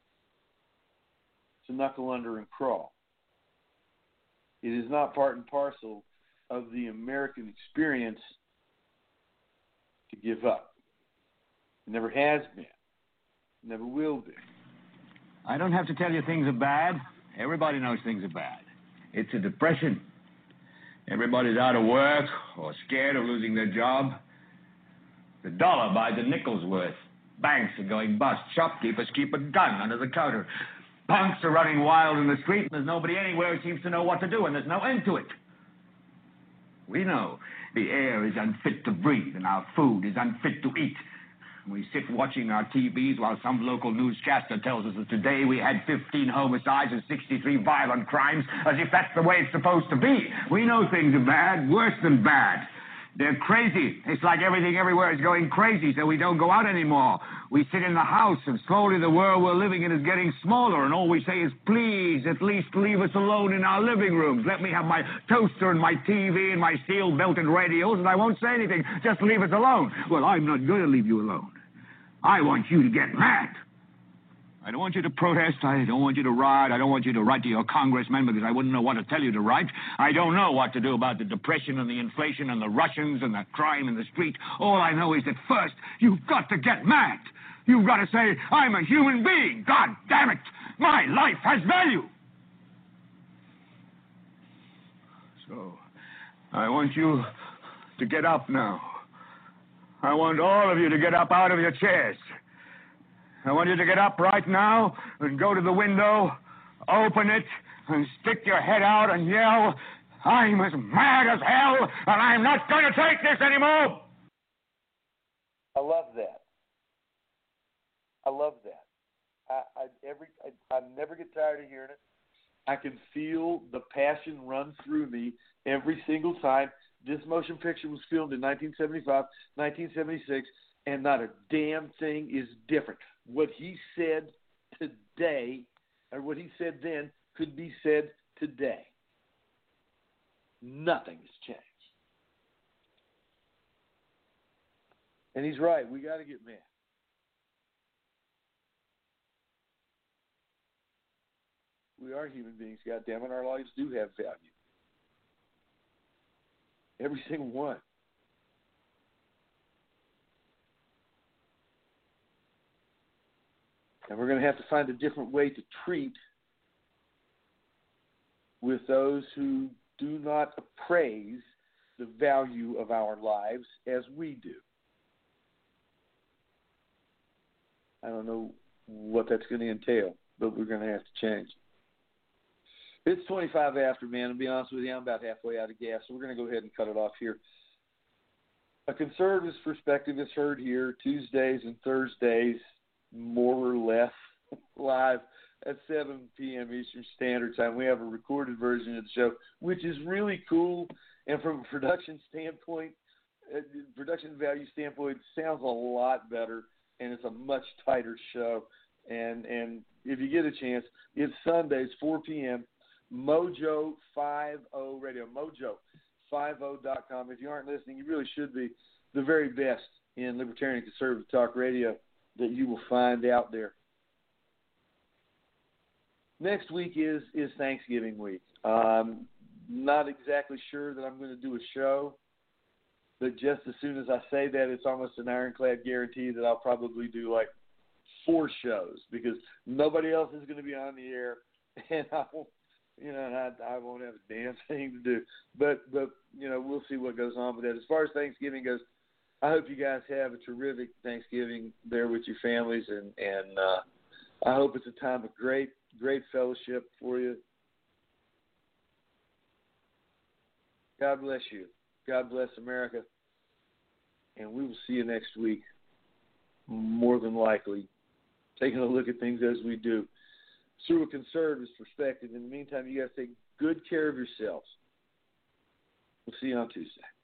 to knuckle under and crawl. It is not part and parcel of the American experience to give up. It never has been. Never will be. I don't have to tell you things are bad. Everybody knows things are bad. It's a depression. Everybody's out of work or scared of losing their job. The dollar buys a nickel's worth. Banks are going bust. Shopkeepers keep a gun under the counter. Punks are running wild in the street, and there's nobody anywhere who seems to know what to do, and there's no end to it. We know the air is unfit to breathe, and our food is unfit to eat. We sit watching our TVs while some local newscaster tells us that today we had 15 homicides and 63 violent crimes, as if that's the way it's supposed to be. We know things are bad, worse than bad. They're crazy. It's like everything everywhere is going crazy, so we don't go out anymore. We sit in the house, and slowly the world we're living in is getting smaller, and all we say is, please, at least leave us alone in our living rooms. Let me have my toaster and my TV and my steel-belted radios, and I won't say anything. Just leave us alone. Well, I'm not going to leave you alone. I want you to get mad. I don't want you to protest. I don't want you to riot. I don't want you to write to your congressman because I wouldn't know what to tell you to write. I don't know what to do about the depression and the inflation and the Russians and the crime in the street. All I know is that first, you've got to get mad. You've got to say, I'm a human being. God damn it. My life has value. So, I want you to get up now. I want all of you to get up out of your chairs. I want you to get up right now and go to the window, open it, and stick your head out and yell, I'm as mad as hell, and I'm not going to take this anymore. I love that. I love that. I never get tired of hearing it. I can feel the passion run through me every single time. This motion picture was filmed in 1975, 1976, and not a damn thing is different. What he said today, or what he said then, could be said today. Nothing has changed. And he's right. We got to get mad. We are human beings, goddammit. Our lives do have value. Every single one. And we're going to have to find a different way to treat with those who do not appraise the value of our lives as we do. I don't know what that's going to entail, but we're going to have to change. It's 25 after, man. To be honest with you, I'm about halfway out of gas, so we're going to go ahead and cut it off here. A conservative's perspective is heard here Tuesdays and Thursdays, more or less, live at 7 p.m. Eastern Standard Time. We have a recorded version of the show, which is really cool. And from a production value standpoint, it sounds a lot better, and it's a much tighter show. And if you get a chance, it's Sundays, 4 p.m., Mojo 50 Radio, Mojo50.com. If you aren't listening, you really should be. The very best in libertarian conservative talk radio that you will find out there. Next week is Thanksgiving week. Not exactly sure that I'm going to do a show, but just as soon as I say that, it's almost an ironclad guarantee that I'll probably do like 4 shows because nobody else is going to be on the air, and I won't have a damn thing to do. But we'll see what goes on with that. As far as Thanksgiving goes, I hope you guys have a terrific Thanksgiving there with your families, and I hope it's a time of great fellowship for you. God bless you. God bless America. And we will see you next week, more than likely, taking a look at things as we do through a conservative perspective. In the meantime, you guys take good care of yourselves. We'll see you on Tuesday.